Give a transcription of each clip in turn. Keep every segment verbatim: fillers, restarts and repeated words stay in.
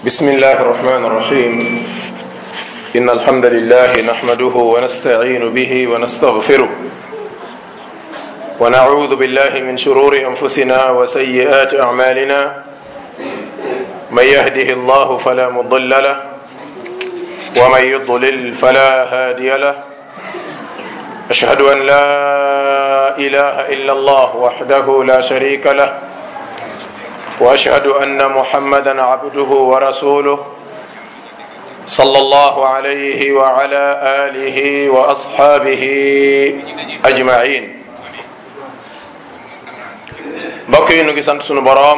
بسم الله الرحمن الرحيم إن الحمد لله نحمده ونستعين به ونستغفره ونعوذ بالله من شرور أنفسنا وسيئات أعمالنا من يهده الله فلا مضل له ومن يضلل فلا هادي له أشهد أن لا إله إلا الله وحده لا شريك له وأشهد أن محمدا عبده ورسوله صلى الله عليه وعلى آله وأصحابه أجمعين mbokk yi nu ngi sant sunu boroom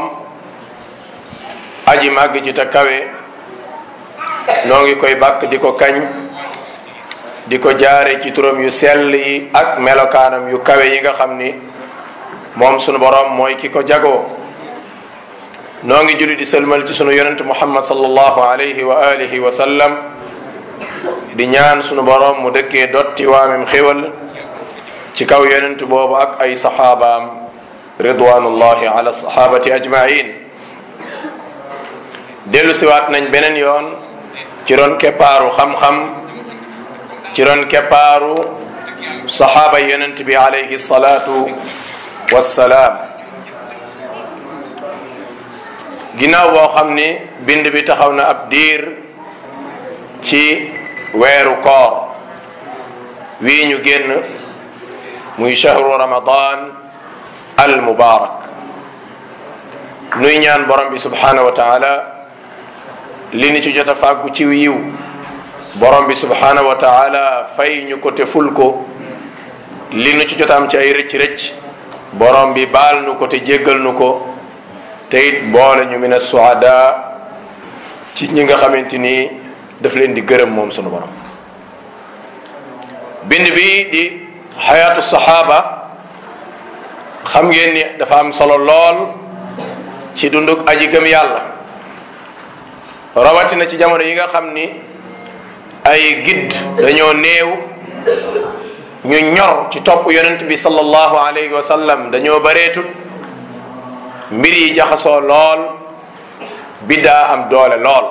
aji màgg ji te kawe noo ngi koy bàkk di ko kañ di ko jaare ci turam yu sell yi ak melokaanam yu kawe yi nga xam ni moom sunu boroom mooy ki ko jagoo noo ngi julli di sëlmal ci sunu yonent muhammad sallallahu alayhi wa alihi wa sallam di ñaan sunu boroom mu dëkkee dotti waamem xéwal ci kaw yonent boobu ak ay saxaabaam ridwanullahi ala sahabati ajmain dellu siwaat nañ beneen yoon ci ron keppaaru xam-xam ci ron keppaaru saxaaba yonent bi alayhi salatu wassalaam ginnaaw boo xam ni bind bi taxaw na ab diir ci weeru koor wii ñu génn muy shahru ramadan al mubarak nuy ñaan borom bi subhanahu wa taala li ni ci jot a fàggu ci yiw borom bi subhanahu wa taala fay ñu ko te ful ko li nu ci jotaam ci ay rëcc-rëcc borom bi baal nu ko te jéggal nu ko te it boole ñu min as-suada ci ñi nga xamante ni daf leen di gërëm moom sunu borom bind bi di xayaatu saxaaba xam ngeen ni dafa am solo lool ci dunduk aji gëm yàlla rawatina ci jamono yi nga xam ni ay gidd dañoo néew ñu ñor ci topp yonent bi sallallahu alayhi wa sallam dañoo bareetut mbir yi jaxasoo lool biddaa am doole lool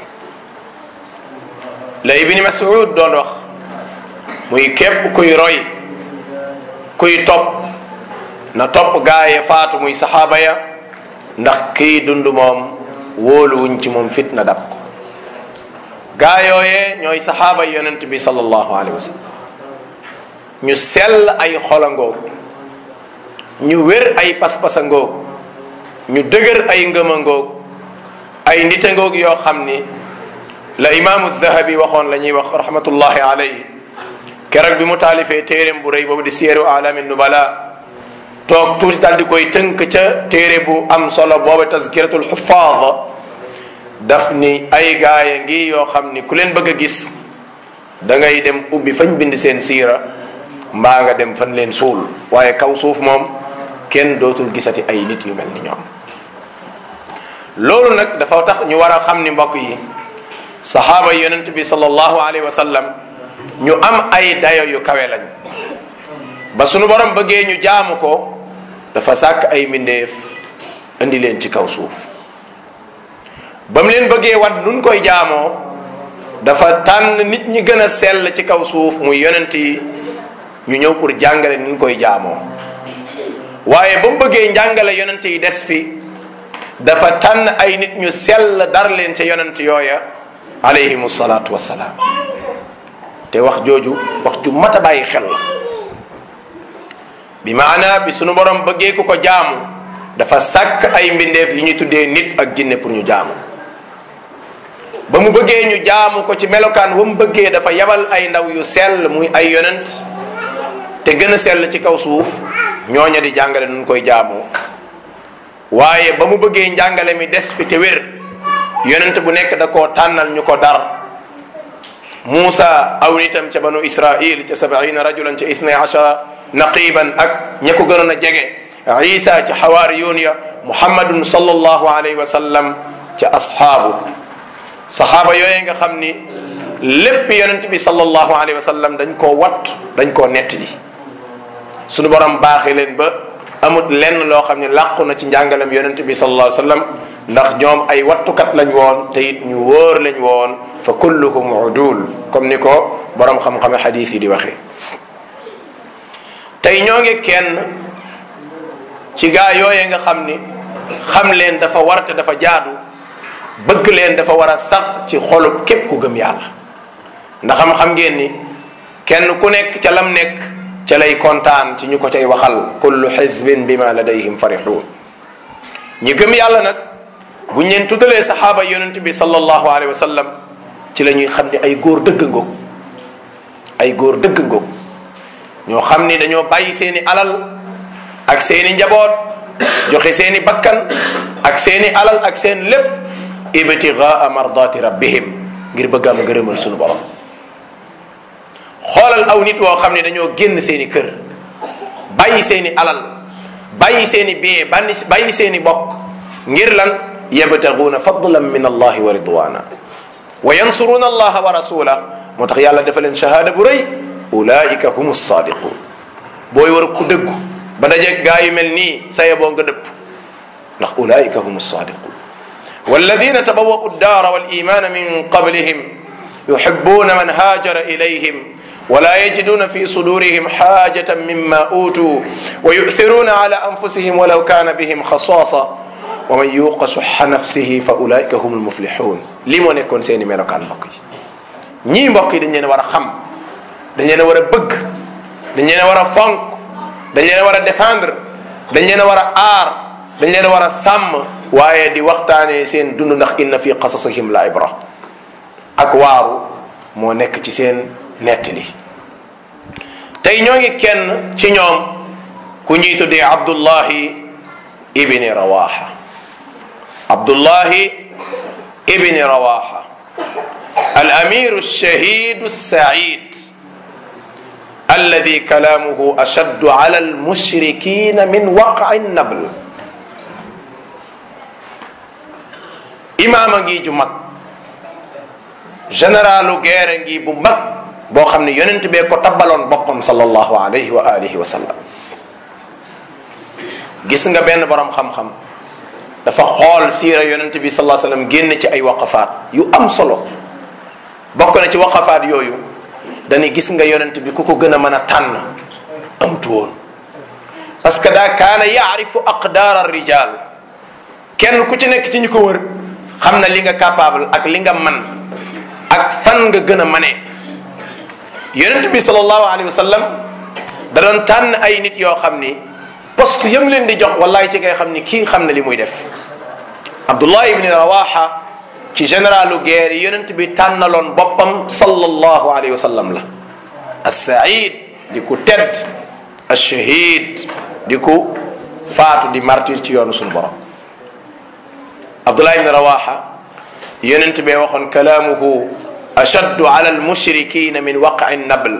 la ibni Mas'ud doon wax muy képp kuy roy kuy topp na topp gaaye faatu muy saxaaba ya ndax kii dund moom wóoluwuñ ci moom fitna dab ko gaayooyee ñooy saxaaba yonent bi sallallahu alayhi wa sallam ñu sell ay xola ngoog ñu wér ay pas-pasa ngoog ñu dëgër ay ngëma ngoog ay nite ngoog yoo xam ni la imaamu Dahabi waxoon la ñuy wax rahmatullahi alayhi keroog bi mu taalifee téeréem bu rëy boobu di Siyaru A'laami Nubala toog tuuti daal di koy tënk ca téere bu am solo booba tazkiratul xufaad daf ni ay gaaya ngi yoo xam ni ku leen bëgg a gis da ngay dem ubbi fañ bind seen siira mbaa nga dem fan leen suul waaye kaw suuf moom kenn dootul gisati ay nit yu mel ni ñoom loolu nag dafa tax ñu war a xam ni mbokk yi saxaaba yonent bi sallallahu alayhi wa sallam ñu am ay dayo yu kawe lañ ba sunu borom bëggee ñu jaamu ko dafa sàkk ay mbindeef indi leen ci kaw suuf ba mu leen bëggee wat nun koy jaamoo dafa tànn nit ñi gën a sell ci kaw suuf muy yonent yi ñu ñëw pour jàngale nun koy jaamoo waaye ba mu bëggee njàngale yonent yi des fi dafa tànn ay nit ñu sell dar leen ca yonent yooya alayhimu salaatu wassalaam te wax jooju wax ju mat a bàyyi xel la bi maana bi sunu borom bëggee ku ko jaamu dafa sàkk ay mbindeef yi ñu tuddee nit ak jinne pour ñu jaamu ba mu bëggee ñu jaamu ko ci melokaan wa mu bëggee dafa yabal ay ndaw yu sell muy ay yonent te gën a sell ci kaw suuf ñooña di jàngale nun koy jaamoo waaye ba mu bëggee njàngale mi des fi te wér yonent bu nekk da koo tànnal ñu ko dar Muusa aw nitam ca banu Israil ca sabiina rajulan ca ithnay ashara naqiban ak ña ko gënoon a jege Isa ca xawaariyuun ya Muhammadun sallallahu alayhi wa sallam ca asxaabu saxaaba yooye nga xam ni lépp yonent bi sallallahu alayhi wa sallam dañ koo wat dañ koo nettali sunu borom baaxee leen ba amut lenn loo xam ne làqu na ci njàngalam yonent bi sallallahu alayhi wa sallam ndax ñoom ay wattukat lañ woon te it ñu wóor lañ woon fa kulluhum udul comme ni ko borom xam-xame xadiis yi di waxee. tey ñoo ngi kenn ci gaa yooye nga xam ni xam leen dafa war te dafa jaadu bëgg leen dafa war a sax ci xolub képp ku gëm yàlla ndax xam-xam ngeen ni kenn ku nekk ca lam nekk ca lay kontaan ci ñu ko cay waxal kullu xizbin bima ladayhim farixuun. ñi gëm yàlla nag buñ leen tuddalee saxaaba yonent bi sallallahu alayhi wa sallam ci la ñuy xam ni ay góor dëgg ngoog ay góor dëgg ngoog ñoo xam ni dañoo bàyyi seeni alal ak seeni njaboot joxe seeni bakkan ak seeni alal ak seen lépp ibtigaa mardati rabbihim ngir bëgg am gërëmal sunu borom. xoolal aw nit woo xam ne dañoo génn seeni kër bàyyi seeni alal bàyyi seeni bien bàyyi seeni bokk ngir lan yabtaguuna fadlan min allahi wa ridwana wa yansuruna allaha wa rasula moo tax yàlla dafa leen shahaada bu rëy ulaika hum sadiqun. booy war ku dëggu ba dajeeg gaa yu mel nii saye boo nga dëpp ndax ulaika hum sadiqun. walladina tabawwa'u ad-daara wal imaana min qablihim yuhibbuna man haajara ilayhim wala yajiduna fi sudurihim xaajatan mimma utuu wa yu'thiruna ala anfusihim walaw kana bihim xasaasa wa man yuqa suxa nafsihi fa ulaika hum almuflixuun. lii moo nekkoon seeni melokaan mbokk yi. ñii mbokk yi dañ leen a war a xam dañ leen a war a bëgg dañ leen a war a fonk dañ leen a war a défendre dañ leen a war a aar dañ leen a war a sàmm waaye di waxtaanee seen dund ndax inna fi qasasihim la ibra ak waaru moo nekk ci seen nettali. tey ñoo ngi kenn ci ñoom ku ñuy tuddee Abdullahi ibni Rawaha. Abdullahi ibni Rawaha al amiru shahidu said alladi kalaamuhu ashaddu ala al mushrikina min waqai nabl. imaama ngi ju mag généralu guerre ngi bu mag boo xam ne yonent bee ko tabbaloon boppam sallallahu alayhi wa alihi wa sallam. gis nga benn borom xam-xam dafa xool siira yonent bi sallallahu alayhi wa sallam génn ci ay waqafaat yu am solo bokk na ci waqafaat yooyu dañuy gis nga yonent bi ku ko gën a mën a tànn amutu woon parce que daa kaana yaarifu aqdaar ar-rijal kenn ku ci nekk ci ñu ko wër xam na li nga capable ak li nga man ak fan nga gën a manee. yonent bi sallallahu alayhi wa sallam da doon tànn ay nit yoo xam ni poste yam leen di jox wallahi ci ngay xam ni kii xam na li muy def. Abdullah ibni Rawaha ci généralu guerre yi yonent bi tànnaloon boppam sallallahu alayhi wa sallam la. as-Saïd di ku tedd ash-Shahid di ku faatu di martyr ci yoonu suñu borom. Abdullah ibni Rawaha yonent bee waxoon kalaamuhu ashaddu ala almushrikina min waqai nabl.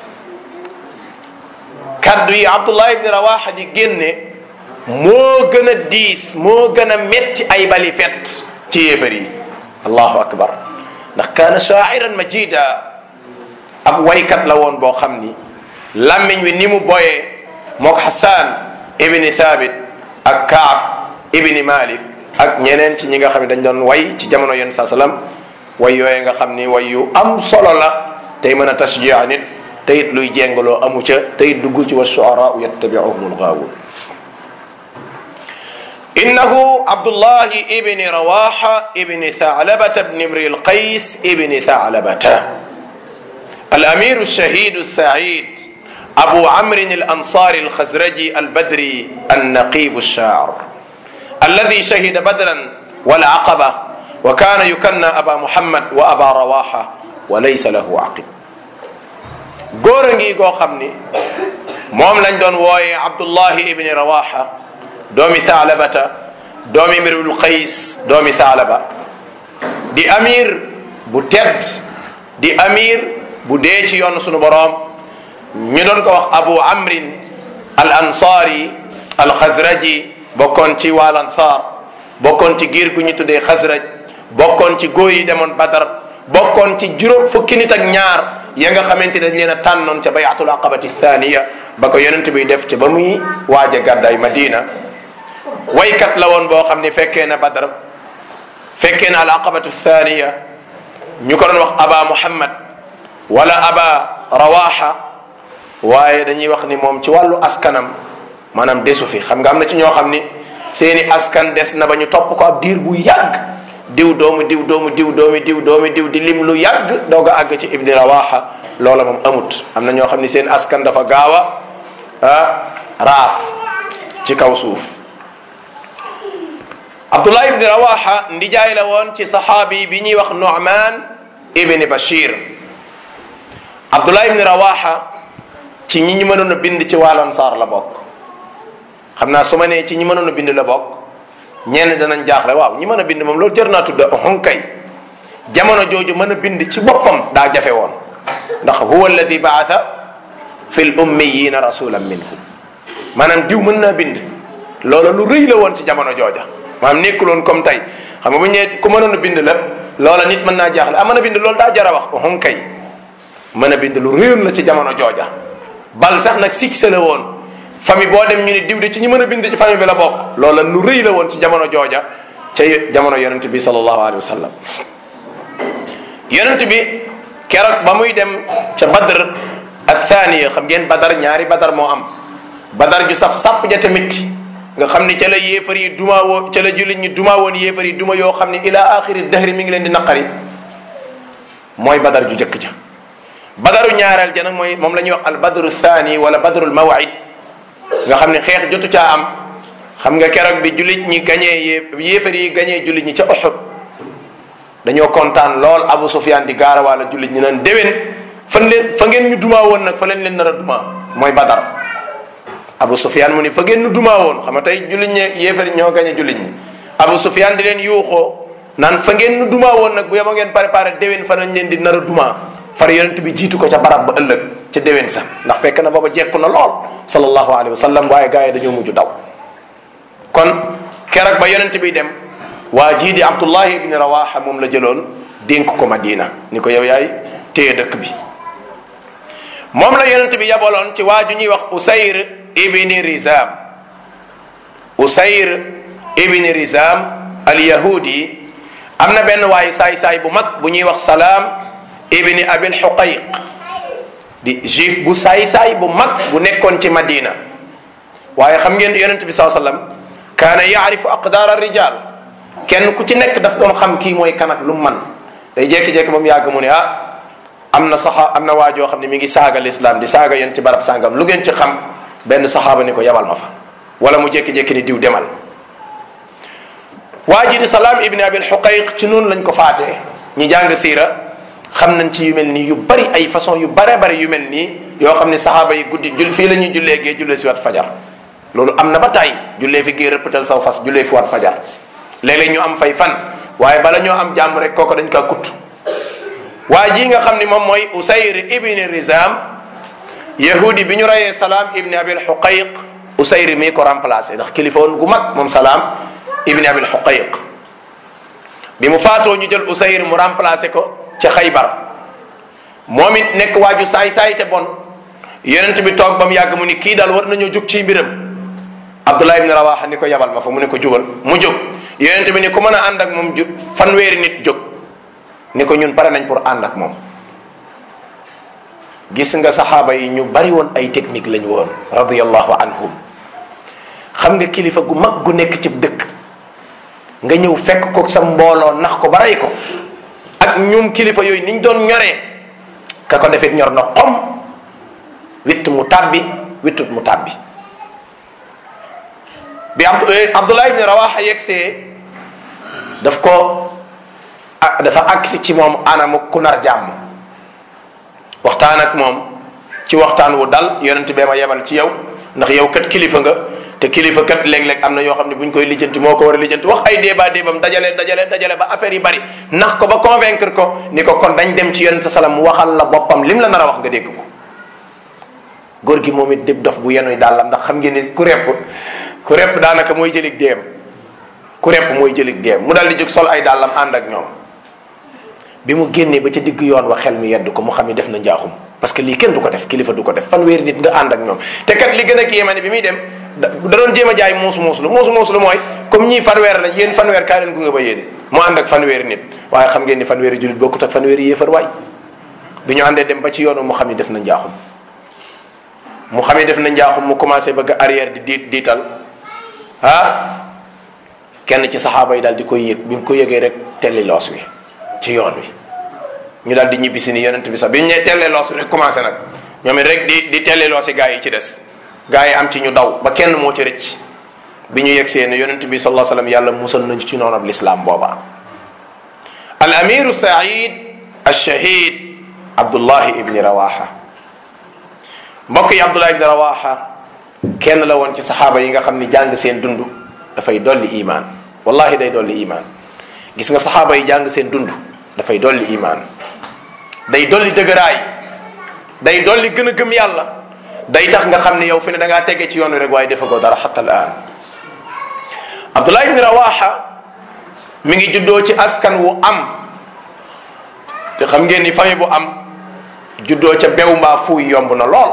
kaddu yi Abdullah ibni Rawaha di génne moo gën a diis moo gën a metti ay bali fet ci yéefar yi. allahu akbar ndax kaana shaa'iran majida ab waykat la woon boo xam ni làmmiñ wi ni mu boyee mook Hassan ibni Thabit ak Kaab ibni Malik ak ñeneen ci ñi nga xam ne dañ doon way ci jamono yenn saa salaam way yooye nga xam ni way yu am solo la tey mën a tashjia nit teyit luy jengaloo amu ca teyit dugg ci wa shu'ara yattabi'uhum al-ghaawun. innahu Abdullahi ibni Rawaha ibni Tha'labata ibni Imri al-Qays ibni Tha'labata al-amiru ash-shahidu as-sa'id Abu Amrin al-Ansari al-Khazraji al-Badri an-Naqib ash-sha'ir alladhi shahida Badran wal-Aqaba wa kaana yukanna Aba Muhammad wa Aba Rawaha wa laysa lahu aqib. góor a ngi goo xam ni moom lañ doon wooyee Abdullahi ibni Rawaha doomi Tha'labata doomi Imrul Qays doomi Tha'laba di amir bu tedd di amir bu dee ci yoon sunu boroom ñu doon ko wax Abu Amrin al Ansari al Khazraji bokkoon ci wal Ansar bokkoon ci giir gu ñu tuddee Khazraj bokkoon ci góor yi demoon Badar bokkoon ci juróom fukki nit ak ñaar ya nga xamante ne dañ leen a tànnoon ca bay'atul aqabati thaniya ba ko yonent bi def ca ba muy waaj a gàddaay Madina. waykat la woon boo xam ne fekkee na Badar fekkee na al aqabatu thaniya ñu ko doon wax aba muhammad wala aba rawaha waaye dañuy wax ni moom ci wàllu askanam maanaam desu fi xam nga am na ci ñoo xam ni seeni askan des na ba ñu topp ko ab diir bu yàgg diw doomu diw doomu diw doomi diw doomi diw di lim lu yàgg doog a àgg ci ibni rawaha loola moom amut am na ñoo xam ni seen askan dafa gaaw a ah raaf ci kaw suuf abdullah ibni rawaha ndijaay la woon ci saxaabi bi ñuy wax nu'man ibni bashir abdullah ibni rawaha ci ñi ñu mënoon a bind ci waa Ansaar la bokk xam naa su ma nee ci ñi mënoon a bind la bokk ñenn danañ jaaxle waaw ñi mën a bind moom loolu jër naa tudd honkay jamono jooju mën a bind ci boppam daa jafe woon ndax huwa alladi baatha fi l ummiyina rasulan minhum maanaam diw mën naa bind loola lu rëy la woon ci jamono jooja maanaam nekkuloon comme tey xam nga bu ñu nee ku mënoon a bind la loola nit mën naa jaaxle ah mën a bind loolu daa jara wax honkay mën a bind lu rëyoon la ci jamono jooja bal sax nag succès la woon famille boo dem ñu ne diw de ci ñi mën a bind ci famille bi la bokk loola lu rëy la woon ci jamono jooja ca jamono yonent bi sallallahu alayhi wa sallam yonent bi keroog ba muy dem ca badr athaniya xam ngeen badar ñaari badar moo am badar ju saf sàpp ja tamit nga xam ni ca la yéefar yi duma woo ca la jullit ñi duma woon yéefar yi duma yoo xam ne ila axiri dahri mi ngi leen di naqari mooy badar ju jëkk ja badaru ñaareel ja nag mooy moom la ñuy wax al badru thani wala badrul mawid nga xam ne xeex jotu caa am xam nga keroog bi jullit ñi gañee yé yéefar yi gañee jullit ñi ca Uhud dañoo kontaan lool Abu Sufyan di gaarawaala jullit ñi naan déwén fan leen fa ngeen ñu dumaa woon nag fa leen leen nar a dumaa mooy badar Abu Sufyan mu ni fa ngeen ñu dumaa woon xam nga tey jullit ñi yéefar ñoo gañee jullit ñi Abu Sufyan di leen yuuxoo naan fa ngeen ñu dumaa woon nag bu yeba ngeen préparé déwén fa lañ leen di nar a dumaa far yonent bi jiitu ko ca barab ba ëllëg ca déwén sax ndax fekk na booba jekku na lool sallallahu alayhi wa sallam waaye gars yi dañoo mujj daw kon keroog ba yonent bi dem waa jii di abdullahi ibni rawaha moom la jëloon dénk ko madina ni ko yow yaay téye dëkk bi moom la yonent bi yabaloon ci waa ju ñuy wax usayr ibni rizam usayr ibni rizam al yahudi am na benn waay saay-saay bu mag bu ñuy wax salaam ibni abil xuqayq di juif bu saay-saay bu mag bu nekkoon ci madina waaye xam ngeen yonent bi saa sallam kaana yaarifu aqdaar arrijal kenn ku ci nekk daf doon xam kii mooy kan ak lu mu man day jékki-jékki moom yàgg mu ne ah am na saxa am na waajoo xam ne mi ngi saaga lislaam di saaga yéen ci barab sàngam lu ngeen ci xam benn saxaaba ni ko yabal ma fa wala mu jékki-jékki ni diw demal waa ji di salaam ibni abil xuqayq ci noonu lañ ko faatee ñi jàng siira xam nañ ci yu mel nii yu bari ay façon yu bare bari yu mel nii yoo xam ne saxaaba yi guddi jul fii la ñuy jullee gee jullee si wat fajar loolu am na ba tay jullee fi gee rëppatal saw fas jullee fi wat fajar léeg-léeg ñu am fay fan waaye bala ñoo am jàmm rek kooko dañ kaa kutt waa ji nga xam ne moom mooy usayr ibni rizam yahudi bi ñu rayee salaam ibni abil xuqayq usayr mii ko remplacé ndax kilifa woon gu mag moom salaam ibni abil xuqayq bi mu faatoo ñu jël usayr mu remplacé ko ca xaybar moom it nekk waaju saay-saay te bon yonent bi toog ba mu yàgg mu ni kii daal war nañoo jóg ci mbiram abdullah ibni rawaha ni ko yabal ma fa mu ne ko jubal mu jóg yonent bi ni ku mën a ànd ak moom ju fanweeri nit jóg ni ko ñun pare nañ pour ànd ak moom gis nga saxaaba yi ñu bari woon ay technique lañu woon radiyallahu anhum xam nga kilifa gu mag gu nekk ci dëkk nga ñëw fekk ko sa mbooloo nax ko ba rey ko ak ñoom kilifa yooyu niñ doon ñoree ka ko defee ñor na xom witt mu tàbbi wittut mu tàbbi bi abdullah ibni rawaha yegsee daf ko dafa agsi ci moom anamu ku nar jàmm waxtaan ak moom ci waxtaan wu dal yonent bee ma yebal ci yow ndax yow kat kilifa nga te kilifa kat léeg-léeg am na yoo xam ne bu ñu koy lijjanti moo ko war a lijjanti wax ay débat débam dajale dajale dajale ba affaire yi bari nax ko ba convaincre ko ni ko kon dañ dem ci yonent salaam mu waxal la boppam lim la nar a wax nga dégg ko góor gi moom it dib dof bu yenuy dàllam ndax xam ngeen ni ku repp ku repp daanaka mooy jëlig déem ku repp mooy jëlig déem mu daal di jóg sol ay dàllam ànd ak ñoom bi mu génnee ba ca digg yoon wa xel mi yedd ko mu xam ni def na njaaxum parce que lii kenn du ko def kilifa du ko def fanweeri nit nga ànd ak ñoom te kat li gën a kéemaane bi muy dem da doon jéem a jaay muusu muuslu muusu muuslu mooy comme ñii fanweer la yéen fanweer kaa leen gunge ba yéen mu ànd ak fanweeri nit waaye xam ngeen ni fanweeri jullit bokkut ak fanweeri yéefar waay bi ñu àndee dem ba ci yoonu mu xam ni def na njaaxum mu xam ni def na njaaxum mu commencé bëgg arrière di di diital ah kenn ci saxaaba yi daal di koy yëg bi mu ko yëgee rek telli loos wi ci yoon wi ñu daal di ñibbisi ni yonent bi sax bi ñu nee tellee loos wi rek commencé nag ñoom it rek di di telli loosi gaa yi ci des gaa yi am ci ñu daw ba kenn moo ci rëcc bi ñu yegg seen yonent bi sallallahu alayhi wasallam yàlla musal nañu ci noonu ab lislaam booba al amiru said al shahid abdullahi ibni rawaha mbokk yi abdullahi ibni rawaha kenn la woon ci saxaaba yi nga xam ni jàng seen dund dafay dolli iman wallahi day dolli iman gis nga saxaaba yi jàng seen dund dafay dolli iman day dolli dëgëraay day dolli gën a gëm yàlla day tax nga xam ne yow fi ne da ngaa tege ci yoon wi rek waaye defa ko dara xatta al aan abdullah ibni rawaha mi ngi juddoo ci askan wu am te xam ngeen ni famille bu am juddoo ca bew mbaa fuuy yomb na lool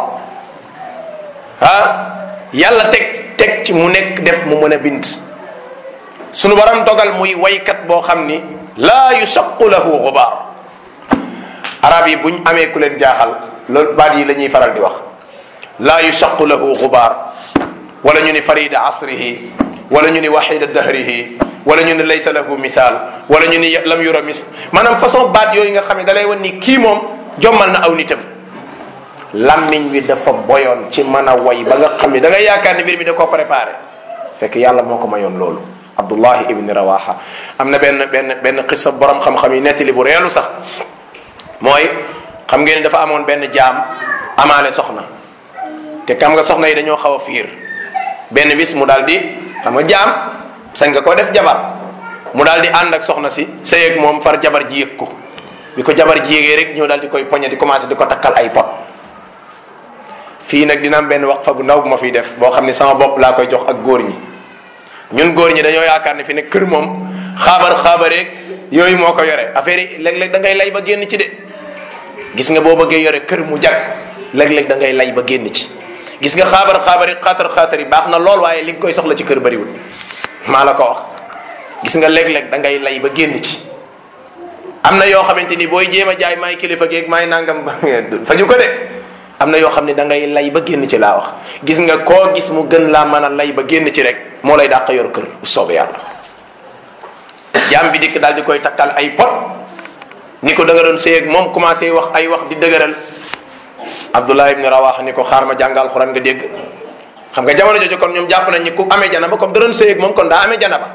ah yàlla teg teg ci mu nekk def mu mën a bind sunu baram dogal muy waykat boo xam ni laa yusaqu lahu gubaar arab yi buñ amee ku leen jaaxal loolu baat yi la ñuy faral di wax laa yusaqu lahu gubaar wala ñu ni farida asrihi wala ñu ni waxida dahrihi wala ñu ni laysa lahu misaal wala ñu ni lam yura mis maanaam façon baat yooyu nga xam ne da lay wan ni kii moom jommal na aw nitam lammiñ wi dafa boyoon ci mën a way ba nga xam ne da ngay yaakaar ne mbir mi da koo préparé fekk yàlla moo ko mayoon loolu abdullahi ibni rawaha am na benn benn benn xissa borom xam-xam yi nettali bu reelu sax mooy xam ngeen ni dafa amoon benn jaam amaale soxna te xam nga soxna yi dañoo xaw a fiir benn bis mu daal di xam nga jaam sañ nga koo def jabar mu daal di ànd ak soxna si sëy ak moom far jabar ji yëg ko bi ko jabar ji yëgee rek ñëw daal di koy poñe di commencé di ko takkal ay pot fii nag dina am benn waqfa bu ndaw bu ma fiy def boo xam ne sama bopp laa koy jox ak góor ñi ñun góor ñi dañoo yaakaar ne fi ne kër moom xaabar xaabareeg yooyu moo ko yore affaire yi léeg-léeg da ngay lay ba génn ci de gis nga boo bëggee yore kër mu jag léeg-léeg da ngay lay ba génn ci gis nga xaabar xaabari xaatar xaatar yi baax na lool waaye li nga koy soxla ci kër bariwul maa la ko wax gis nga léeg-léeg da ngay lay ba génn ci am na yoo xamante ni booy jéem a jaay maay kilifa geeg maay nangam faju ko de am na yoo xam ne da ngay lay ba génn ci laa wax gis nga koo gis mu gën laa mën a lay ba génn ci rek moo lay dàq yor kër bu soobee yàlla jaam bi dikk daal di koy takkal ay pot ni ko da nga doon sëy ak moom commencé wax ay wax di dëgëral abdullah ibni rawaha ni ko xaar ma jàngal alxuraan nga dégg xam nga jamono jooju kon ñoom jàpp nañ ni ku amee janaba comme da doon sëy ak moom kon daa amee janaba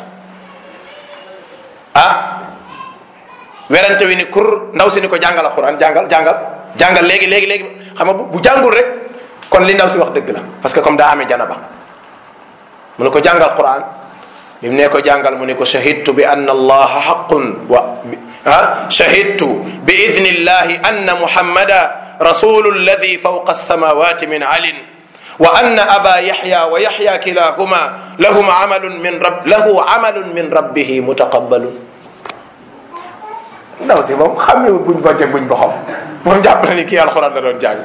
ah werante wi ni kur ndaw si ni ko jàngal alxuraan jàngal jàngal jàngal léegi léegi léegi xam nga bu jàngul rek kon li ndaw si wax dëgg la parce que comme daa amee janaba mu ne ko jàngal quran bi mu ne ko jàngal mu ne ko shahidtu bi anna allaha haqqun wa ah shahidtu bi idni llahi anna muhammada rasulu alladi fawqa alsamawati min alin wa anna aba yahya wa yahya kilahuma lahum amalun min rab lahu amalun min rabbihi mutaqabbalun ndaw si moom xamewul buñ bojje buñ boxam moom jàpp na ni kii alxuraan la doon jàng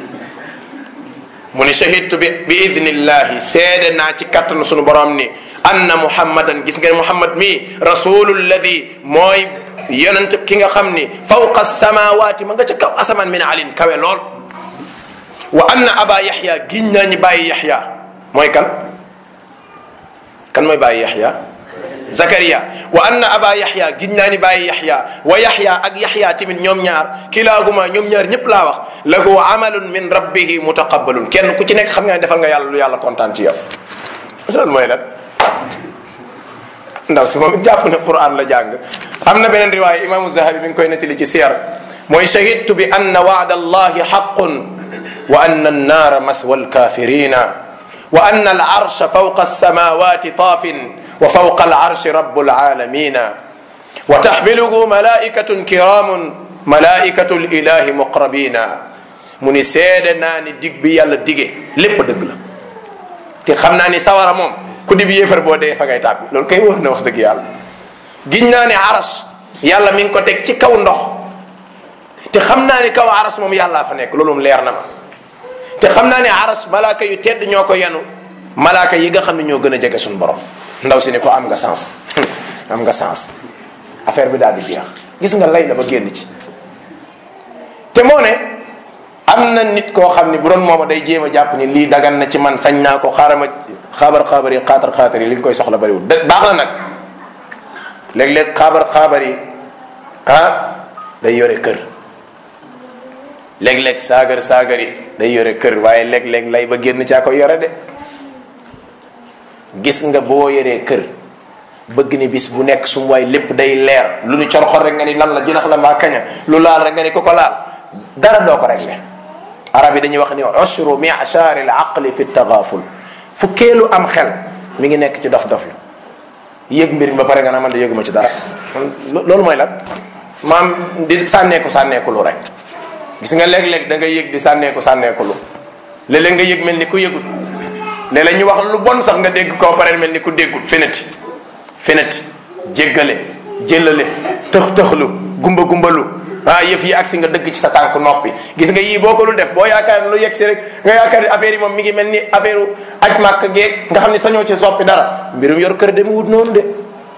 mu ni shahidtu bi bi idnillahi seede naa ci kattanu sunu borom ni anna muhammadan gis ngeen muhammad mi rasululladhi mooy yonent ki nga xam ni fawqa samawati ma nga ca kaw asamaan min alin kawe lool wa anna aba yaxya giñ naa ñi bàyyi yaxya mooy kan kan mooy bàyyi yaxya Zakaria wa anna aba yaxya giñ naa ni bàyyi yaxya wa yaxya ak yaxya tamit ñoom ñaar kilaahuma ñoom ñaar ñëpp laa wax lahu amalun min rabbihi mutaqabbalun kenn ku ci nekk xam nga ne defal nga yàlla lu yàlla kontaan ci yow loolu mooy lan ndaw si moom jàpp ne Qur'an la jàng am na beneen riwaaya imaamu Zahabi mi ngi koy nettali ci siyar mooy shahidtu bi anna wa'da allahi haqqun wa anna an-naara mathwa al-kaafirina wa anna al-arsha fawqa as-samawati taafin wa fawqa al-arshi rabbul alamina wa tahmiluhu malaikatun kiramun malaikatul ilahi muqrabina mu ni seede naa ni dig bi yàlla dige lépp dëgg la te xam naa ni sawara moom ku di bi yéefar boo dee fa ngay tàbbi loolu kay wóor na wax dëgg yàlla giñ naa ni aras yàlla mi ngi ko teg ci kaw ndox te xam naa ni kaw aras moom yàllaa fa nekk loolu moom leer na ma te xam naa ni aras malaaka yu tedd ñoo ko yanu malaaka yi nga xam ne ñoo gën a jege suñu borom. ndaw si ne ko am nga sens am nga sens affaire bi daal di jeex. gis nga lay na ba génn ci te moo ne am na nit koo xam ne bu doon mooma day jéem a jàpp ni lii dagan na ci man sañ naa ko xaaral ma xaabar xaabar yi xaatar xaatar yi li nga koy soxla bariwul baax na nag léeg-léeg xaabar xaabar yi ah day yore kër léeg-léeg saagar saagar yi day yore kër waaye léeg-léeg lay ba génn caa koy yore de. gis nga boo yoree kër bëgg ni bis bu nekk su waay lépp day leer lu ñu corxor rek nga ni lan la jinax la maa kaña lu laal rek nga ni ko ko laal dara doo ko réglé. arab yi dañuy wax ni usru mi'shar al aqli fi tagaaful fukkeelu am xel mi ngi nekk ci dof dof la yëg mbir mi ba pare nga naa man de yëguma ci dara loolu mooy lan maam di sànneeku sànneeku lu rek. gis nga léeg-léeg da nga yëg di sànneeku sànneeku lu léeg-léeg nga yëg mel ni ku yëgut léeg-léeg ñu wax lu bon sax nga dégg koo pare mel ni ku déggut feneti feneti jéggale jëlale tëx tëxlu gumba gumbalu ah yëf yi agsi nga dëgg ci sa tànk noppi. gis nga yii boo ko lu def boo yaakaar lu yegg si rek nga yaakaar ni affaire yi moom mi ngi mel ni affaire aj màkk geeg nga xam ne sañoo ci soppi dara. mbirum yor kër dem wut noonu de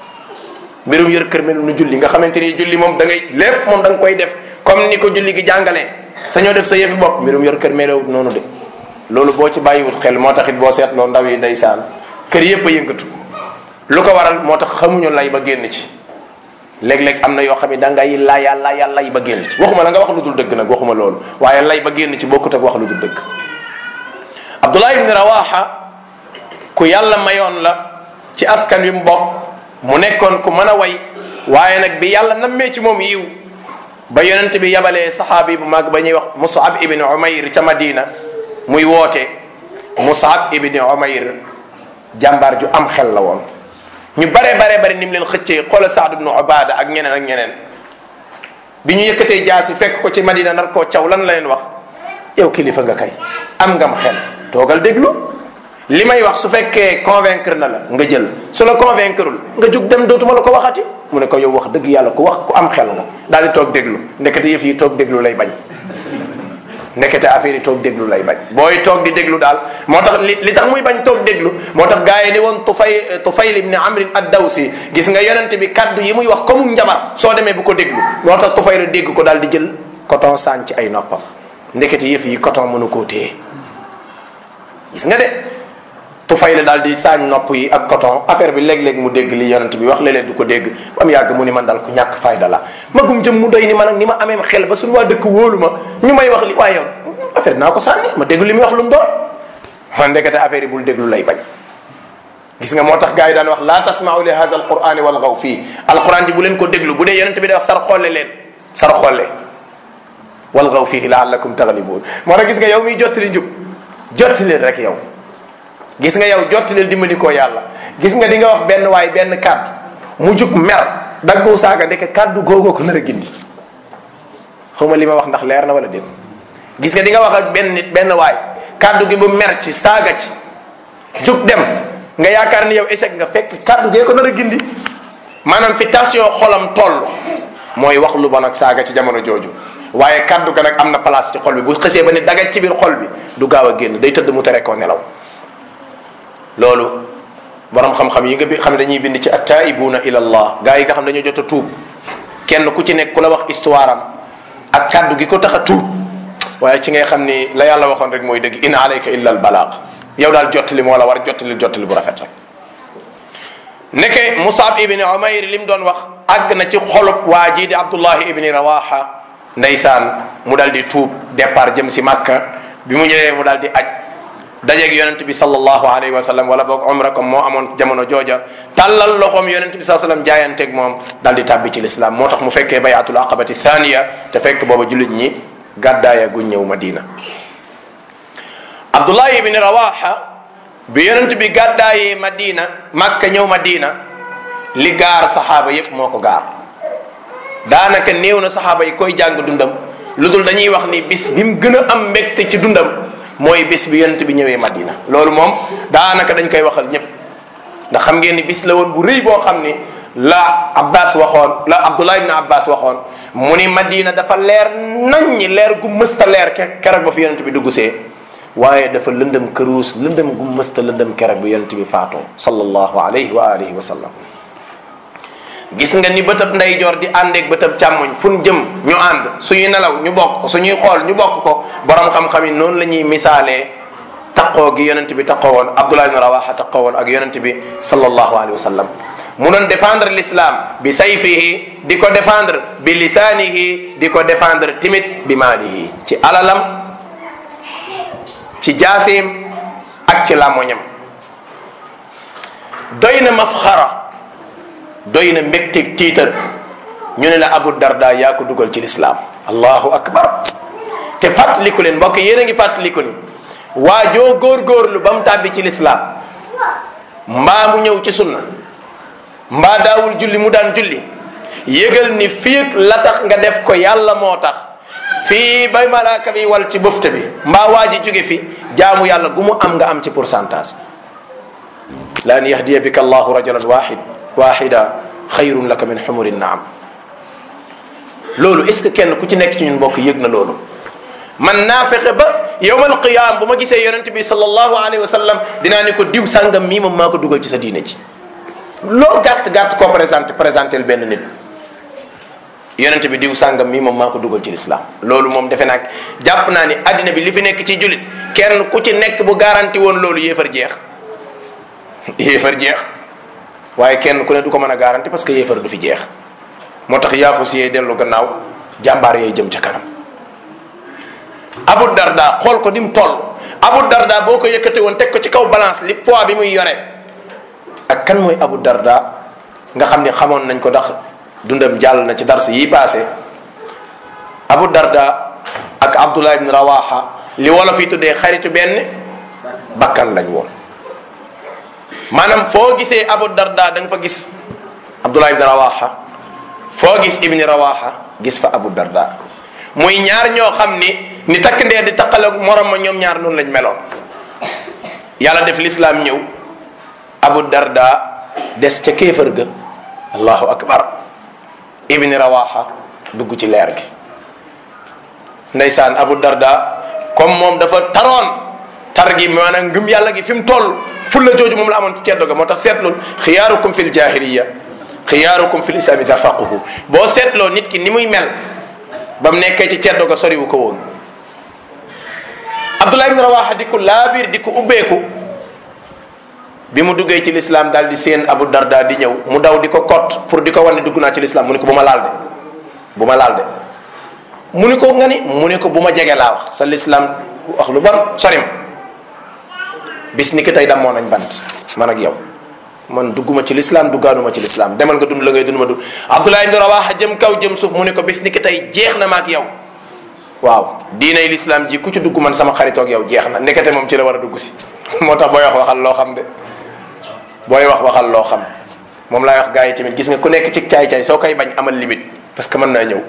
mbirum yor kër mel nu julli nga xamante ni julli moom da ngay lépp moom da nga koy def comme ni ko julli gi jàngalee sañoo def sa yëfi bopp mbirum yor kër melewut noonu de. loolu boo ci bàyyiwut xel moo taxit boo seetloo ndaw yi ndeysaan kër yëpp a yëngatu lu ko waral moo tax xamuñu lay ba génn ci. léeg-léeg am na yoo xam ne da ngay laa yàlla yàlla lay ba génn ci waxuma la nga wax lu dul dëgg nag waxuma loolu waaye lay ba génn ci bokkut ak wax lu dul dëgg. Abdullah ibn Rawaha ku yàlla mayoon la ci askan wi mu bokk mu nekkoon ku mën a way waaye nag bi yàlla nammee ci moom yiw ba yonent bi yabalee saxaabi bu mag ba ñuy wax Mus'ab ibn Umayr ca Madina muy woote. Mus'ab ibn Umayr jàmbaar ju am xel la woon. ñu bare bare bare ni mu leen xëccee xoola Saad ibn Ubaada ak ñeneen ak ñeneen bi ñu yëkkatee jaasi fekk ko ci Madina nar koo caw lan la leen wax yow kilifa nga kay am ngam xel toogal déglu li may wax su fekkee convaincre na la nga jël su la convaincreul nga jug dem dootuma la ko waxati mu ne ko yow wax dëgg yàlla ku wax ku am xel nga daal di toog déglu ndekete yëf yi toog déglu lay bañ ndekete affaire yi toog déglu lay bañ booy toog di déglu daal moo tax li li tax muy bañ toog déglu moo tax gars yi ni woon Tufay Tufayl ibn Amr ad-Dawsi gis nga yonent bi kaddu yi muy wax comme njabar soo demee bu ko déglu moo tax Tufayl dégg ko daal di jël coton sànni ci ay noppam ndekete yëf yi coton mënu koo téye gis nga de Tufayl daal di sànni nopp yi ak coton affaire bi léeg-léeg mu dégg li yonent bi wax léeg-léeg du ko dégg ba am yàgg mu ni man daal ku ñàkk fayda la magum jëm mu doy ni man ak ni ma amee xel ba suñu waa dëkk wóolu ma ñu may wax li waaye yow affaire naa ko sànni ma déglu li muy wax lu mu doon man ndekete affaire yi bul déglu lay bañ gis nga moo tax gars yi daan wax la tasma'u li hadha alqur'ani walghaw fii alquran ji bu leen ko déglu bu dee yonent bi da wax sar xolle leen sar xolle walghaw fihi la'allakum taghlibun moo tax gis nga yow miy jottali njub jottali rek yow gis nga yow jottalil dimbali ko yàlla gis nga di nga wax benn waay benn kàddu mu jug mer daggoo saaga ndeke kàddu googoo ko nar a gindi xaw ma li ma wax ndax leer na wala déet gis nga di nga wax ak benn nit benn waay kàddu gi bu mer ci saaga ci jug dem nga yaakaar ni yow échec nga fekk kàddu gee ko nar a gindi maanaam fi tension xolam toll mooy wax lu bon ak saaga ci jamono jooju waaye kàddu ga nag am na place ci xol bi bu xësee ba ne dagaj ci biir xol bi du gaaw a génn day tëdd mu tere koo nelaw loolu borom xam-xam yi nga bi xam ne dañuy bind ci attaibuna ila allah gaa yi nga xam dañoo jot a tuub kenn ku ci nekk ku la wax histoire am ak kàddu gi ko tax a tuub waaye ci ngay xam ni la yàlla waxoon rek mooy dëgg in alayka illa al balaag yow daal jottali moo la war jottali jottali bu rafet rek nekke Musab ibni Umayr li mu doon wax àgg na ci xolub waa jii di Abdullahi ibni Rawaha ndeysaan mu dal di tuub départ jëm si Makka bi mu ñëwee mu dal di aj dajeeg yonent bi sallallahu alayhi wa sallam wala boog umra comme moo amoon jamono jooja tàllal loxoom yonent bi sallallahu alayhi wa sallam jaayanteeg moom dal di tàbbi ci l'islam moo tax mu fekkee bayatul aqabati thaniya te fekk booba jullit ñi gàddaaya gu ñëw Madina. Abdullahi ibn Rawaha bi yonent bi gàddaayee Madina Makka ñëw Madina li gaar saxaaba yépp moo ko gaar daanaka néew na saxaaba yi koy jàng dundam lu dul dañuy wax ni bis bi mu gën a am mbégte ci dundam mooy bis bi yonent bi ñëwee Madina loolu moom daanaka dañ koy waxal ñëpp ndax xam ngeen ni bis la woon bu rëy boo xam ni la Abbas waxoon la Abdullah ibn Abbas waxoon mu ni Madina dafa leer nañ ñi leer gu mësta leer keroog ba fi yonent bi dugg see waaye dafa lëndëm këruus lëndëm gu mësta lëndëm keroog bi yonent bi faatoo sallallahu alayhi wa alihi wa sallam. gis nga ni bëtëb ndeyjoor di àndeeg bëtëb càmmoñ fu ñu jëm ñu ànd suñuy nelaw ñu bokk ko suñuy xool ñu bokk ko borom xam-xam yi noonu la ñuy misaalee taqoo gi yonent bi taqoo woon Abdullah ibn Rawaha taqoo woon ak yonent bi sallallahu alayhi wa sallam. mu doon défendre l'islam bi sayfihi di ko défendre bi lisaanihi di ko défendre timit bi maalihi ci alalam ci jaaseem ak ci làmmoñam. doy na mafxara doy na mbégteeg tiitar ñu ne la Abu Darda yaa ko dugal ci lislaam allahu akbar. te fàttaliku leen mbokk yéen a ngi fàttaliku ni waa joo góorgóorlu ba mu tàbbi ci lislaam mbaa mu ñëw ci sunna mbaa daawul julli mu daan julli yëgal ni fii la tax nga def ko yàlla moo tax fii bay malaaka bi wal ci bëfte bi mbaa waa ji jóge fi jaamu yàlla gu mu am nga am ci pourcentage. la an yahdiya bika allahu rajulan wahid wahida xayrun laka min xumuri naam. loolu est ce que kenn ku ci nekk ci ñun mbokk yëg na loolu. man naa fexe ba yowmal qiyaam bu ma gisee yonent bi sallallahu alayhi wa sallam dinaa ne ko diw sàngam mii moom maa ko dugal ci sa diine ci loo gàtt gàtt koo présenté présenté benn nit yonent bi diw sàngam mii moom maa ko dugal ci lislaam. loolu moom defe naa jàpp naa ni addina bi li fi nekk ci jullit kenn ku ci nekk bu garanti woon loolu yéefar jeex yéefar jeex waaye kenn ku ne du ko mën a garanti parce que yéefar du fi jeex. moo tax yaafus yee dellu gannaaw jàmbaar yee jëm ca kanam. Abu Darda xool ko ni mu toll Abu Darda boo ko yëkkate woon teg ko ci kaw balance li poids bi muy yore ak kan mooy Abu Darda nga xam ne xamoon nañ ko ndax dundam jàll na ci dars yi passé. Abu Darda ak Abdullah ibn Rawaha li wolof yi tuddee xaritu benn bakkan lañ woon. maanaam foo gisee Abu Darda da nga fa gis Abdullah ibn Rawaha foo gis ibni Rawaha gis fa Abu Darda muy ñaar ñoo xam ni ni takk ndeer di taqale morom ma ñoom ñaar noonu lañ meloon. yàlla def lislaam ñëw Abu Darda des ca kéefër ga allahu akbar ibni Rawaha dugg ci leer gi. ndeysaan Abu Darda comme moom dafa taroon tar gi maanaam ngëm yàlla gi fi mu toll fulla jooju moom la amoon ci ceddo ga moo tax seetlul xiyaarukum fil jahiliya xiyaarukum fil islami tafaquhu. boo seetloo nit ki ni muy mel ba mu nekkee ci ceddo ga soriwu ko woon. Abdullah ibn Rawaha di ko laabiir di ko ubbeeku bi mu duggee ci lislaam daal di seen Abu Darda di ñëw mu daw di ko kot pour di ko wan ne dugg naa ci lislaam mu ne ko bu ma laal de bu ma laal de mu ne ko nga ni mu ne ko bu ma jege laa wax sa lislaam wax lu bon sori ma bis ni ki tey damoo nañ bant man ak yow man dugguma ci lislaam duggaanuma ci lislaam demal nga dund la ngay dund ma dund. Abdullah ibn Rawaha jëm kaw jëm suuf mu ne ko bis ni ki tey jeex na ma ak yow waaw diinay lislaam ji ku ci dugg man sama xaritoog yow jeex na ndekete moom ci la war a dugg si moo tax booy wax waxal loo xam de booy wax waxal loo xam moom laay wax gars yi tamit gis nga ku nekk ci caay-caay soo koy bañ amal limite parce que mën naa ñëw.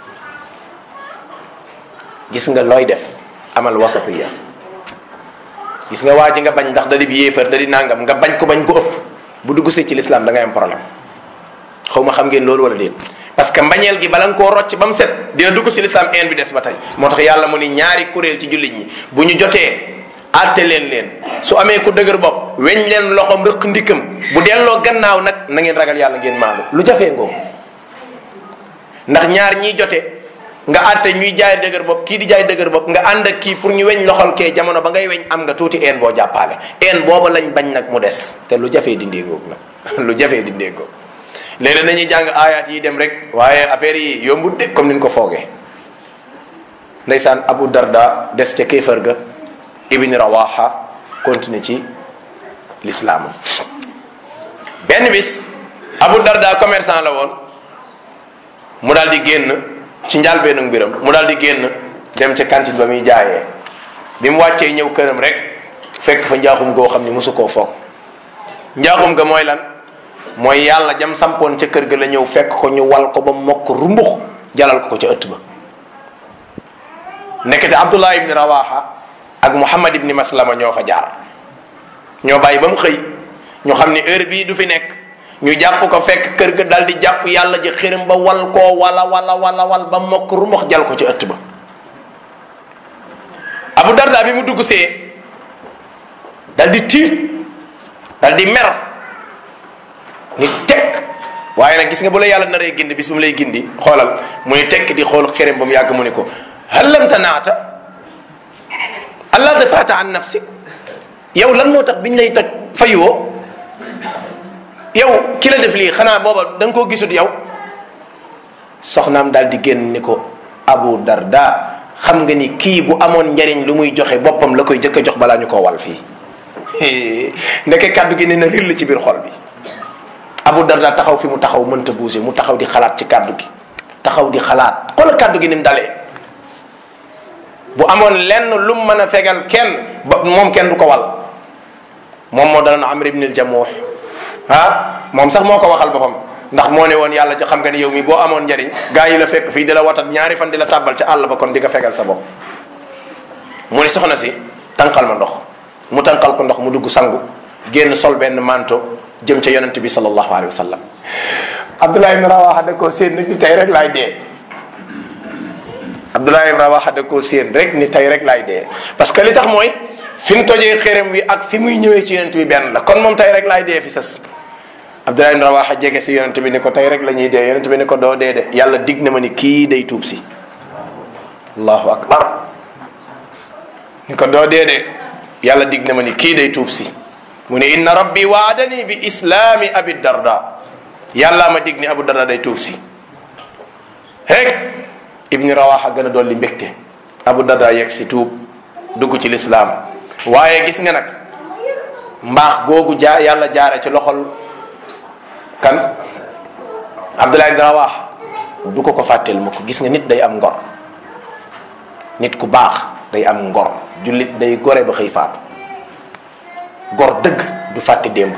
gis nga looy def amal wasatiya gis nga waa ji nga bañ ndax da di bi yéefar da di nangam nga bañ ko bañ ko ëpp bu dugg si ci lislaam da ngay am problème xaw ma xam ngeen loolu wala déet. parce que mbañeel gi bala nga koo rocc ba mu set dina dugg si lislaam een bi des ba tey moo tax yàlla mu ni ñaari kuréel ci jullit ñi bu ñu jotee àtte leen leen su amee ku dëgër bopp weñ leen loxoom rëq ndikkam bu delloo gannaaw nag na ngeen ragal yàlla ngeen maandu lu jafee ngoo ndax ñaar ñiy jote nga àtte ñuy jaay dëgër bopp kii di jaay dëgër bopp nga ànd ak kii pour ñu weñ loxol kee jamono ba ngay weñ am nga tuuti een boo jàppaale een booba lañ bañ nag mu des te lu jafee dindee ngoog nag lu jafee dindee ngoog léeg-léeg dañuy jàng aayaat yi dem rek waaye affaire yi yombut de comme ni ñu ko foogee. ndeysaan Abu Darda des ca kéefar ga ibni Rawaha continue ci l'islam. benn bis Abu Darda commerçant la woon mu daal di génn ci njàlbeenu mbiram mu daal di génn dem ca cantine ba muy jaayee bi mu wàccee ñëw këram rek fekk fa njaaxum goo xam ni mosu koo foog. njaaxum ga mooy lan mooy yàlla jam sampoon ca kër ga la ñëw fekk ko ñu wal ko ba mokk rumbux jalal ko ko ca ëtt ba. nekkete Abdullah ibni Rawaha ak Muhammad ibni Maslama ñoo fa jaar ñoo bàyyi ba mu xëy ñu xam ni heure bii du fi nekk ñu jàpp ko fekk kër ga dal di jàpp yàlla ji xiram ba wal koo wala wala wala wal ba mokk rumbux jal ko ca ëtt ba. Abu Darda bi mu dugg see dal di tiit dal di mer ni tekk waaye nag gis nga bu la yàlla naree gindi bis bu mu lay gindi xoolal mu ni tekk di xool xerem ba mu yàgg mu ni ko hal lam tanaata allah dafaata an nafsi yow lan moo tax biñ lay toj fayoo yow ki la def lii xanaa booba da nga koo gisut yow soxnaam daal di génn ni ko Abu Darda xam nga ni kii bu amoon njariñ lu muy joxe boppam la koy jëkk a jox balaa ñu koo wal fii ndeke kàddu gi ne na rill ci biir xol bi Abu Darda taxaw fi mu taxaw mënta bouger mu taxaw di xalaat ci kàddu gi taxaw di xalaat xoolal kàddu gi ni mu dalee bu amoon lenn lu mu mën a fegal kenn ba moom kenn du ko wal moom moo daloon Amr ibn al-Jamuh ah moom sax moo ko waxal boppam ndax moo ne woon yàlla ci xam nga ni yow mi boo amoon njariñ gaa yi la fekk fii di la watat ñaari fan di la tàbbal ci àll ba kon di nga fegal sa bopp mu ne soxna si tànqal ma ndox mu tànqal ko ndox mu dugg sangu génn sol benn manto jëm ca yonent bi sallallahu alayhi wa sallam Abdullah ibn Rawaha da koo séen rek ni tey rek laay dee Abdullah ibn Rawaha da koo séen rek ni tey rek laay dee parce que li tax mooy fi mu tojee xërëm wi ak fi muy ñëwee ci yonent bi benn la kon moom tey rek laay dee fi sës Abdullah ibn Rawaha jege si yonent bi ni ko tey rek la ñuy dee yonent bi ni ko doo dee de yàlla dig na ma ni kii day tuub si allahu akbar ni ko doo dee de yàlla dig na ma ni kii day tuub si mu ne inna rabbi waadani bi islaami abi darda yàllaa ma dig ni Abu Darda day tuub si rek ibni Rawaha gën a dolli mbégte Abu Darda yegg si tuub dugg ci lislaam waaye gis nga nag mbaax googu jaa yàlla jaare ci loxol kan Abdullah ibn Rawaha du ko ko fàtteel ma ko gis nga nit day am ngor nit ku baax day am ngor jullit day gore ba xëy faatu gor dëgg du fàtte démb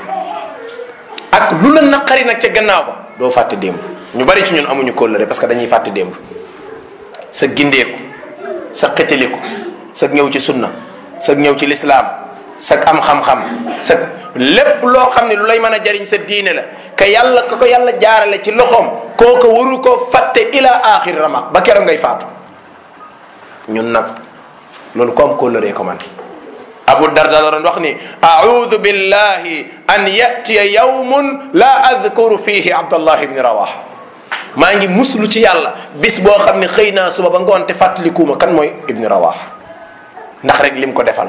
ak lu la naqari nag ca gannaaw ba doo fàtte démb ñu bari ci ñun amuñu kóllëre parce que dañuy fàtte démb sa gindeeku sa xëtaliku sa ñëw ci sunna sa ñëw ci lislaam sa am xam-xam sa lépp loo xam ne lu lay mën a jariñ sa diine la ka yàlla ka ko yàlla jaarale ci loxoom kooku waru ko fàtte ila axir ramaq ba keroog ngay faatu ñun nag loolu ko am kóllëre ko man Abu Darda la doon wax ni a'udhu billahi an ya'tiya yawmun la adhkuru fihi Abdullah ibn Rawaha maa ngi muslu ci yàlla bis boo xam ne xëy naa suba ba ngoon te fàttalikuuma kan mooy ibn Rawaha ndax rek lim ko defal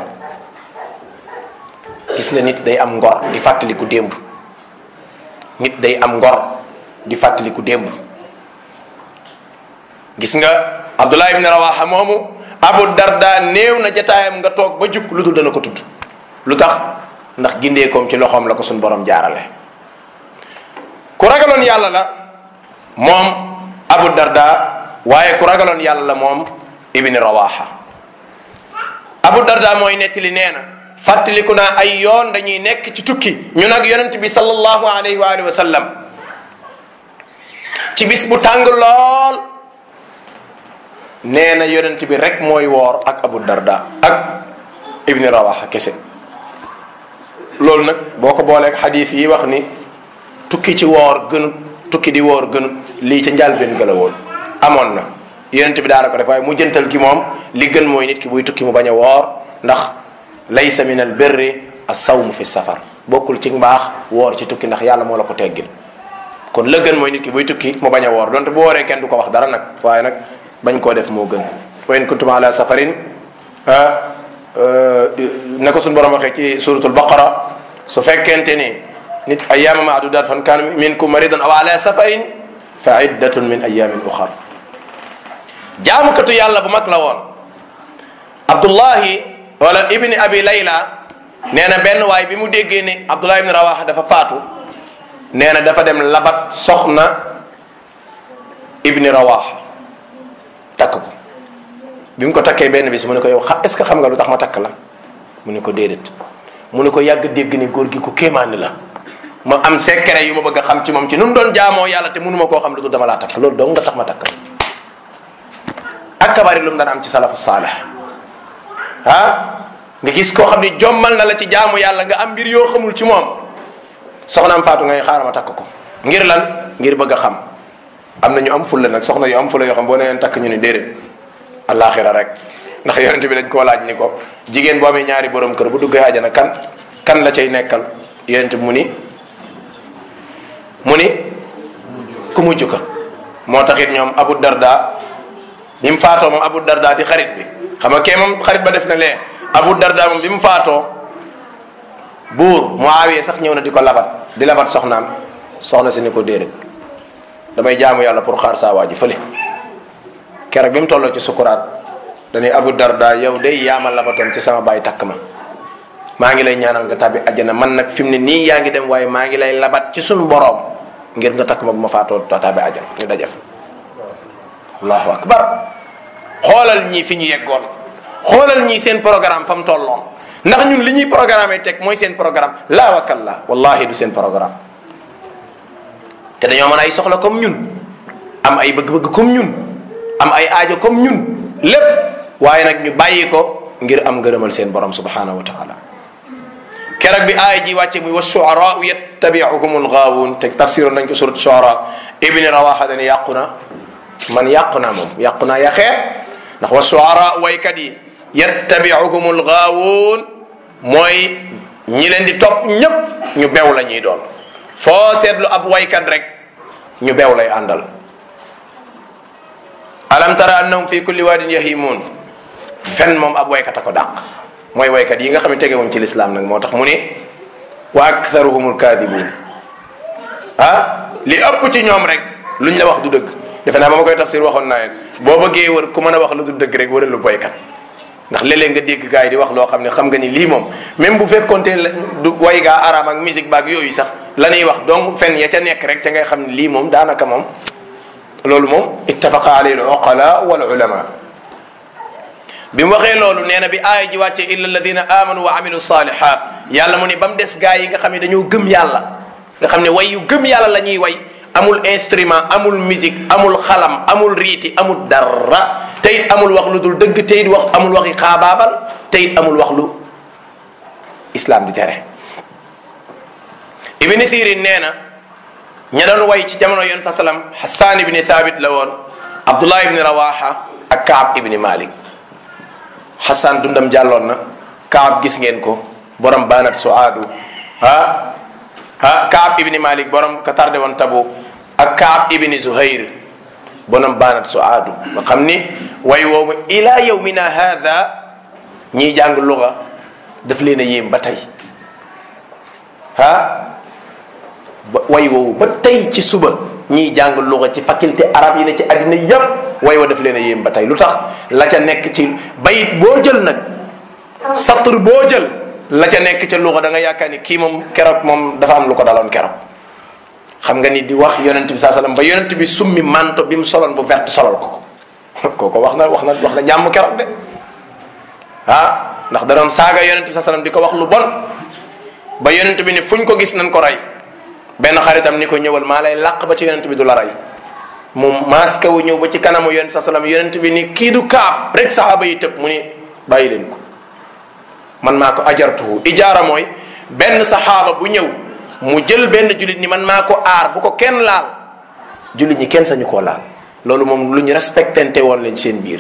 gis nga nit day am ngor di fàttaliku démb nit day am ngor di fàttaliku démb gis nga Abdullah ibn Rawaha moomu Abu Darda néew na jataayam nga toog ba jukk lu dul dana ko tudd lu tax ndax gindeekoom ci loxoom la ko suñ borom jaarale ku ragaloon yàlla la moom Abu Darda waaye ku ragaloon yàlla la moom ibn Rawaha Abu Darda mooy nettali nee na fàttaliku naa ay yoon dañuy nekk ci tukki ñu nag yonent bi sallallahu alayhi wa alihi wa sallam ci bis bu tàng lool nee na yonent bi rek mooy woor ak Abu Darda ak ibn Rawaha kese loolu nag boo ko booleeg xadiis yi wax ni tukki ci woor gënut tukki di woor gënut lii ca njàlbéen gën a woon amoon na yonent bi daana ko def waaye mu jëntal gi moom li gën mooy nit ki buy tukki mu bañ a woor ndax laysa min al birri as-sawmu fi safar bokkul ci mbaax woor ci tukki ndax yàlla moo la ko teggil kon la gën mooy nit ki buy tukki mu bañ a woor donte bu wooree kenn du ko wax dara nag waaye nag bañ koo def moo gën wa in kuntum ala safarin ne ko suñu borom waxee ci suratul baqara su fekkente ni nit ayyaama ma'dudat fan kaana minkum maridan aw ala safarin fa iddatun min ayyamin ukhar jaamukatu yàlla bu mag la woon Abdullahi wala ibni abi layla nee na benn waay bi mu déggee ni Abdullah ibn Rawaha dafa faatu nee na dafa dem labat soxna ibni Rawaha takk ko bi mu ko takkee benn bis mu ne ko yow xa est-ce que xam nga lu tax ma takk la mu ne ko déedéet mu ne ko yàgg dégg ni góor gi ko kéemaani la ma am secret yu ma bëgg a xam ci moom ci nu mu doon jaamoo yàlla te mënuma koo xam lu dul dama laa takk loolu dong nga tax ma takk ak kabari lu mu daan am ci salafu saalih ah nga gis koo xam ni jommal na la ci jaamu yàlla nga am mbir yoo xamul ci moom soxnaam faatu ngay xaaral ma takk ko ngir lan ngir bëgg a xam am na ñu am fulla nag soxna yu am fulla yoo xam boo nee leen takk ñu ne déedéet alaxira rek ndax yonent bi dañ koo laaj ni ko jigéen boo amee ñaari borom kër bu duggee àjjana kan kan la cay nekkal yonent bi mu ni mu ni ku mujj ka moo taxit ñoom Abu Darda bi mu faatoo moom Abu Darda di xarit bi xam nga kee moom xarit ba def na lee Abu Darda moom bi mu faatoo buur Muawiya sax ñëw na di ko labat di labat soxnaam soxna si ni ko déedéet damay jaamu yàlla pour xaar saa waa ji fële keroog bi mu tolloo ci sukuraat dañuy Abu Darda yow day yaama labatoon ci sama baay takk ma maa ngi lay ñaanal nga tàbbi àjjana man nag fi mu ne nii yaa ngi dem waaye maa ngi lay labat ci suñu boroom ngir nga takk ma bu ma faatoo tàbbi àjjana ñu daje fa allahu akbar xoolal ñii fi ñu yeggoon xoolal ñii seen programme fa mu tolloon ndax ñun li ñuy programme teg mooy seen programme laa wakalla wallahi du seen programme te dañoo mën ay soxla comme ñun am ay bëgg-bëgg comme ñun am ay aajo comme ñun lépp waaye nag ñu bàyyi ko ngir am ngërëmal seen borom subhanahu wa taala keroog bi aaya ji wàcce muy wa shu'ara yattabi'uhumul ghaawun te tafsiroon nañ ko surat shu'ara ibni rawaha dani yàqu na man yàqu naa moom yàqu naa yaxee ndax wa shu'ara waykat yi yattabi'uhumul ghaawun mooy ñi leen di topp ñépp ñu bew la ñuy doon foo seetlu ab waykat rek ñu bew lay àndal alam tara annahum fi kulli waadin yahimun fen moom ab waykat a ko dàq mooy waykat yi nga xam ne tegewuñ ci lislaam nag moo tax mu ne wa aktharuhumul kaadibuun ah li ëpp ci ñoom rek luñ la wax du dëgg defe naa ba ma koy tafsir waxoon naa leen boo bëggee wër ku mën a wax lu du dëgg rek wëral lu boykat ndax léeg-léeg nga dégg gars yi di wax loo xam ne xam nga ni lii moom même bu fekkoonte du way gaa araam ak musique baag yooyu sax la ñuy wax donc fen ya ca nekk rek ca ngay xam ne lii moom daanaka moom loolu moom ittafaqa alayhi al uqala wal ulama bi mu waxee loolu nee na bi aaya ji wàccee illa alladina amanu wa amilu salihat yàlla mu ne ba mu des gars yi nga xam ne dañoo gëm yàlla nga xam ne way yu gëm yàlla la ñuy way amul instrument amul musique amul xalam amul riiti amul dara te it amul wax lu dul dëgg te it wax amul waxi xaabaabal te it amul wax lu islam di tere ibni sirin nee na ña doon way ci jamono yoon sa salam Hassan ibni Thabit la woon Abdullah ibni Rawaha ak Kaab ibni Malik Hassan dundam jàlloon na Kaab gis ngeen ko borom banat suaadu ah ah Kaab ibni Malik borom ka tardé woon Tabu ak Kaab ibni Zuhair borom banat suaadu nga xam ni way woowu ila yawmina hada ñiy jàng luga daf leen a yéem ba tey ah way woowu ba tey ci suba ñiy jàng luga ci faculté arabe yi ne ci àddina yépp way wa daf leen a yéem ba tey lu tax la ca nekk ci bayit boo jël nag satr boo jël la ca nekk ca luga da nga yaakaar ni kii moom keroog moom dafa am lu ko daloon keroog xam nga ni di wax yonent bi saa sallam ba yonent bi summi manto bi mu soloon bu vert solol ko ko kooko wax na wax na wax na jàmm keroog de ah ndax da doon saaga yonent bi saa sallam di ko wax lu bon ba yonent bi ni fuñ ko gis nañ ko rey benn xaritam ni ko ñëwal maa lay làq ba ci yonent bi du la rey mu maska wu ñëw ba ci kanamu yonent sa sallam yonent bi ni kii du Kaab rek saxaaba yi tëb mu ni bàyyi leen ko man maa ko ajartuhu ijaara mooy benn saxaaba bu ñëw mu jël benn jullit ni man maa ko aar bu ko kenn laal jullit ñi kenn sañu koo laal loolu moom lu ñu respectante woon lañ seen biir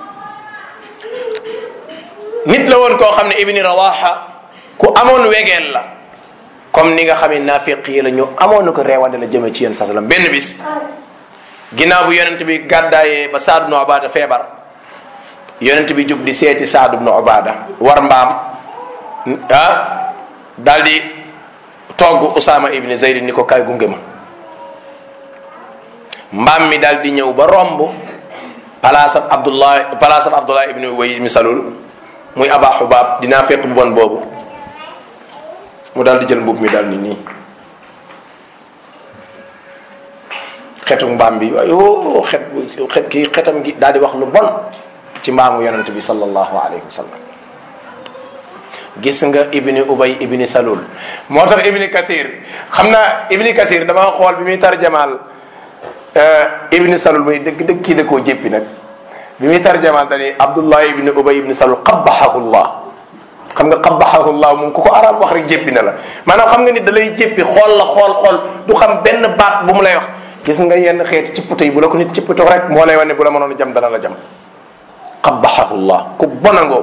nit la woon koo xam ne ibni Rawaha ku amoon wegeel la comme ni nga xam ne naafiq yi la ñu amoon na ko reewande la jëme ci yéen sa sallam benn bis ginnaaw bu yonent bi gàddaayee ba Saad ibn Ubaada feebar yonent bi jóg di seeti Saad ibn Ubaada war mbaam ah daal di togg Usaama ibn Zayd ni ko kaay gunge ma mbaam mi daal di ñëw ba romb palaasab Abdullah palaasab Abdullah ibn Ubay ibn Salul muy Aba Xubaab dinaa fekk bu bon boobu mu daal di jël mbubb mi daal ni nii xetu mbaam bi waaye yoo xet xet kii xetam gi daal di wax lu bon ci mbaamu yonent bi sallallahu alayhi wa sallam gis nga ibni Ubay ibni Salul moo tax ibni Kathir xam naa ibni Kathir dama xool bi muy tarjamaal ibni Salul muy dëgg dëgg kii da koo jéppi nag bi muy tarjamaal dani Abdullah ibni Ubay ibni Salul qabbahahu llah xam nga qabbahahu llah moom ku ko arab wax rek jéppi na la maanaam xam nga ni da lay jéppi xool la xool xool du xam benn baat bu mu lay wax gis nga yenn xeeti cippito yi bu la ko nit cippito rek moo lay wane bu la mënoon a jam dana la jam qabbahahu llah ku bonangoo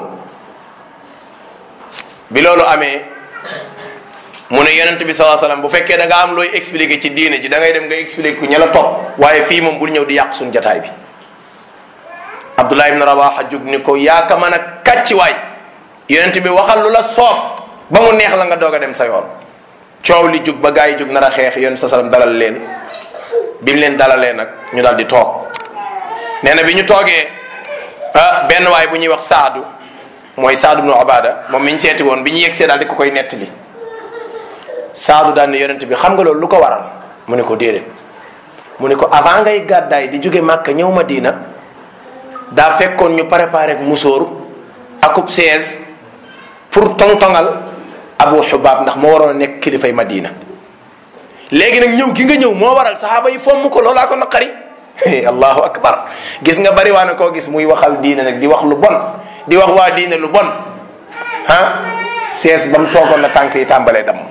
bi loolu amee mu ne yonent bi sallallahu alayhi wasallam bu fekkee da nga am looy expliquer ci diine ji da ngay dem nga expliquer ku ña la topp waaye fii moom bul ñëw di yàq suñu jataay bi Abdullah ibn Rawaha jug ni ko yaa ka mën a kàcci waay yonent bi waxal lu la soob ba mu neex la nga doog a dem sa yoon coow li jug ba gaa yi jug nar a xeex yonent sa sallam dalal leen bi mu leen dalalee nag ñu dal di toog nee na bi ñu toogee ah benn waay bu ñuy wax Saadu mooy Saadu ibn Ubada moom mi ñu seeti woon bi ñu yegsee daal di ko koy nettali Saadu daal ne yonent bi xam nga loolu lu ko waral mu ne ko déedéet mu ne ko avant ngay gàddaay di jóge Màkka ñëw Madina daa fekkoon ñu préparé musóor akub seize pour tongtongal Abu Xubaab ndax moo waroon a nekk kilifay Madina léegi nag ñëw gi nga ñëw moo waral saxaaba yi fomm ko loolaa ko naqari allahu akbar gis nga bari waa na koo gis muy waxal diine nag di wax lu bon di wax waa diine lu bon ah seize ba mu toogoon na tànk yi tàmbalee dam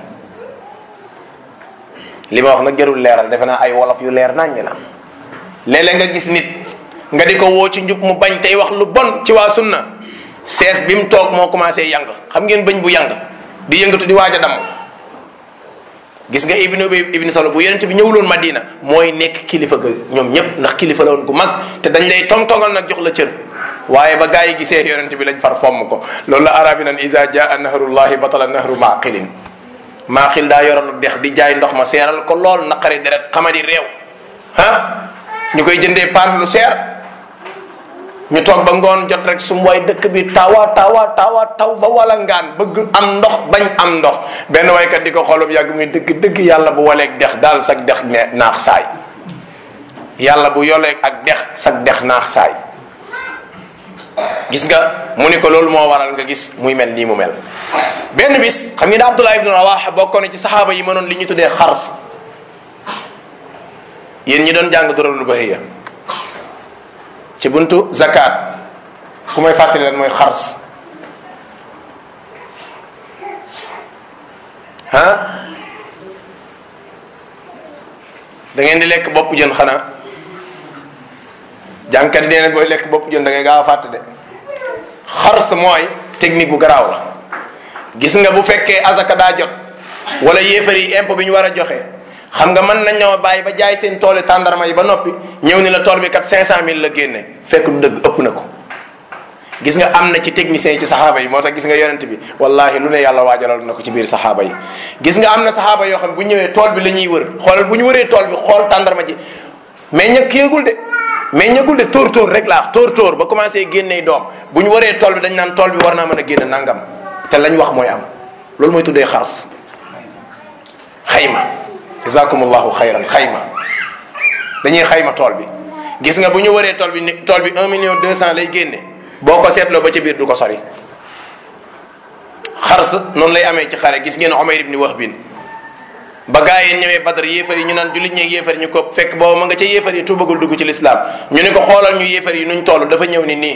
li ma wax nag jarul leeral defe naa ay wolof yu leer naññ la léeg-léeg nga gis nit nga di ko woo ci njub mu bañ tey wax lu bon ci waa sunna sees bi mu toog moo commencé yang xam ngeen bëñ bu yang di yëngatu di waaj a damm gis nga ibnu Ubay ibnu Salul bu yonent bi ñëwuloon Madina mooy nekk kilifa ga ñoom ñëpp ndax kilifa la woon gu mag te dañ lay tong-tongal nag jox la cër waaye ba gaa yi gisee yonent bi lañ far fomm ko loolu la arabi nan iza jaa nahrullahi batala nahru maqilin maaxil daa yoroon dex di jaay ndox ma seeral ko lool naqari deret xamadi réew ah ñu koy jëndee paan lu seer ñu toog ba ngoon jot rek su waay dëkk bi tawa tawa tawa taw ba wala ngaan bëgg am ndox bañ am ndox benn waykat di ko xoolum yàgg muy dëgg dëgg yàlla bu waleeg dex daal sag dex naax saay yàlla bu yoleeg ak dex sag dex naax saay gis nga mu ni ko loolu moo waral nga gis muy mel nii mu mel benn bis xam ngeen ne Abdullah ibn Rawaha bokkoon ci saxaaba yi mënoon li ñu tuddee xars yéen ñi doon jàng Durarul Bahiyya ci buntu zakat ku may fàttali leen mooy xars ah da ngeen di lekk bopp jën xanaa jàngkat nee na booy lekk bopp jën da ngay gaaw a fàtte de xars mooy technique bu garaaw la gis nga bu fekkee azaka daa jot wala yéefar yi impôt bi ñu war a joxe xam nga mën nañ ñoo bàyyi ba jaay seen tooli tàndarma yi ba noppi ñëw ni la tool bi kat cinq cent mille la génne fekk du dëgg ëpp na ko gis nga am na ci techniciens yi ci saxaaba yi moo tax gis nga yonent bi wallahi lu ne yàlla waajalal na ko ci biir saxaaba yi gis nga am na saxaaba yoo xam bu ñëwee tool bi la ñuy wër xoolal bu ñu wëree tool bi xool tàndarma ji mais ñëkk yëgul de mais ñëgul de tóor tóor rek laa tóor tóor ba commencé génnee doom bu ñu waree tool bi dañ naan tool bi war naa mën a génne nangam te lañ wax mooy am loolu mooy tuddee xars xayma jazakumullahu xayran xayma dañuy xayma tool bi gis nga bu ñu waree tool bi ni tool bi un million deux cent lay génne boo ko seetloo ba ca biir du ko sori xars noonu lay amee ci xare gis ngeen Umayr ibn Wahb ba gaa yi ñëwee Badar yéefar yi ñu naan jullit ñeeg yéefar ñu ko fekk boobu ma nga ca yéefar yi tuubagul dugg ci lislaam ñu ni ko xoolal ñu yéefar yi nuñ toll dafa ñëw ni nii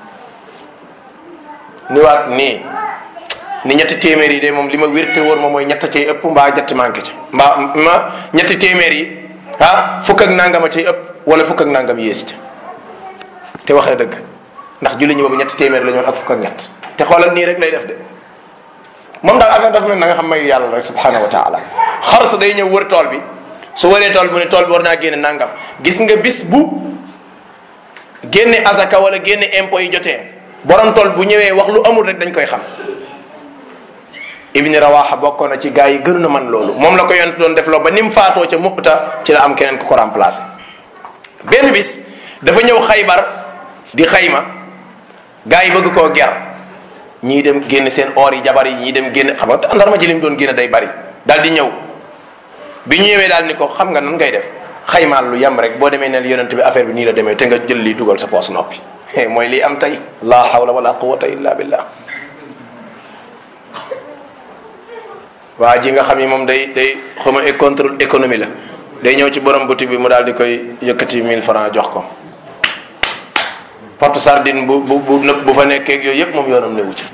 ni waat nii ni ñetti téeméer yi de moom li ma wér te wóor ma mooy ñett cay ëpp mbaa ñetti manqué ci mbaa ma ñetti téeméer yi ah fukk ak nangam a cay ëpp wala fukk ak nangam yées ca te waxee dëgg ndax julli ñi boobu ñetti téeméer la ñoon ak fukk ak ñett te xoolal nii rek lay def de moom daal affaire dafa mel na nga xam mayu yàlla rek subhanahu wa taala xars day ñëw wër tool bi su wëree tool bi mu ne tool bi war naa génne nangam gis nga bis bu génne azaka wala génne impôt yi jotee borom tool bu ñëwee wax lu amul rek dañ koy xam Ibn Rawaha bokkoon na ci gaa yi gënu na man loolu moom la ko yonent doon def loo ba ni mu faatoo ca Mu'ta ci la am keneen ku ko remplacé benn bis dafa ñëw Xaybar di xayma gaa yi bëgg koo ger ñii dem génn seen or yi jabar yi ñii dem génn xam nga ndarma ji lim doon génn day bari daal di ñëw bi ñu ñëwee daal ni ko xam nga nan ngay def xaymaal lu yem rek boo demee ne yonent bi affaire bi nii la demee te nga jël lii dugal sa poos noppi mooy lii am tey la hawla wala quwwata illa billah waa ji nga xam ni moom day day xawma contrôle économie la day ñëw ci borom boutique bi mu daal di koy yëkkati mille francs jox ko porte sardine bu bu bu nëb bu fa nekkee ak yooyu yëpp moom yoonam newu ci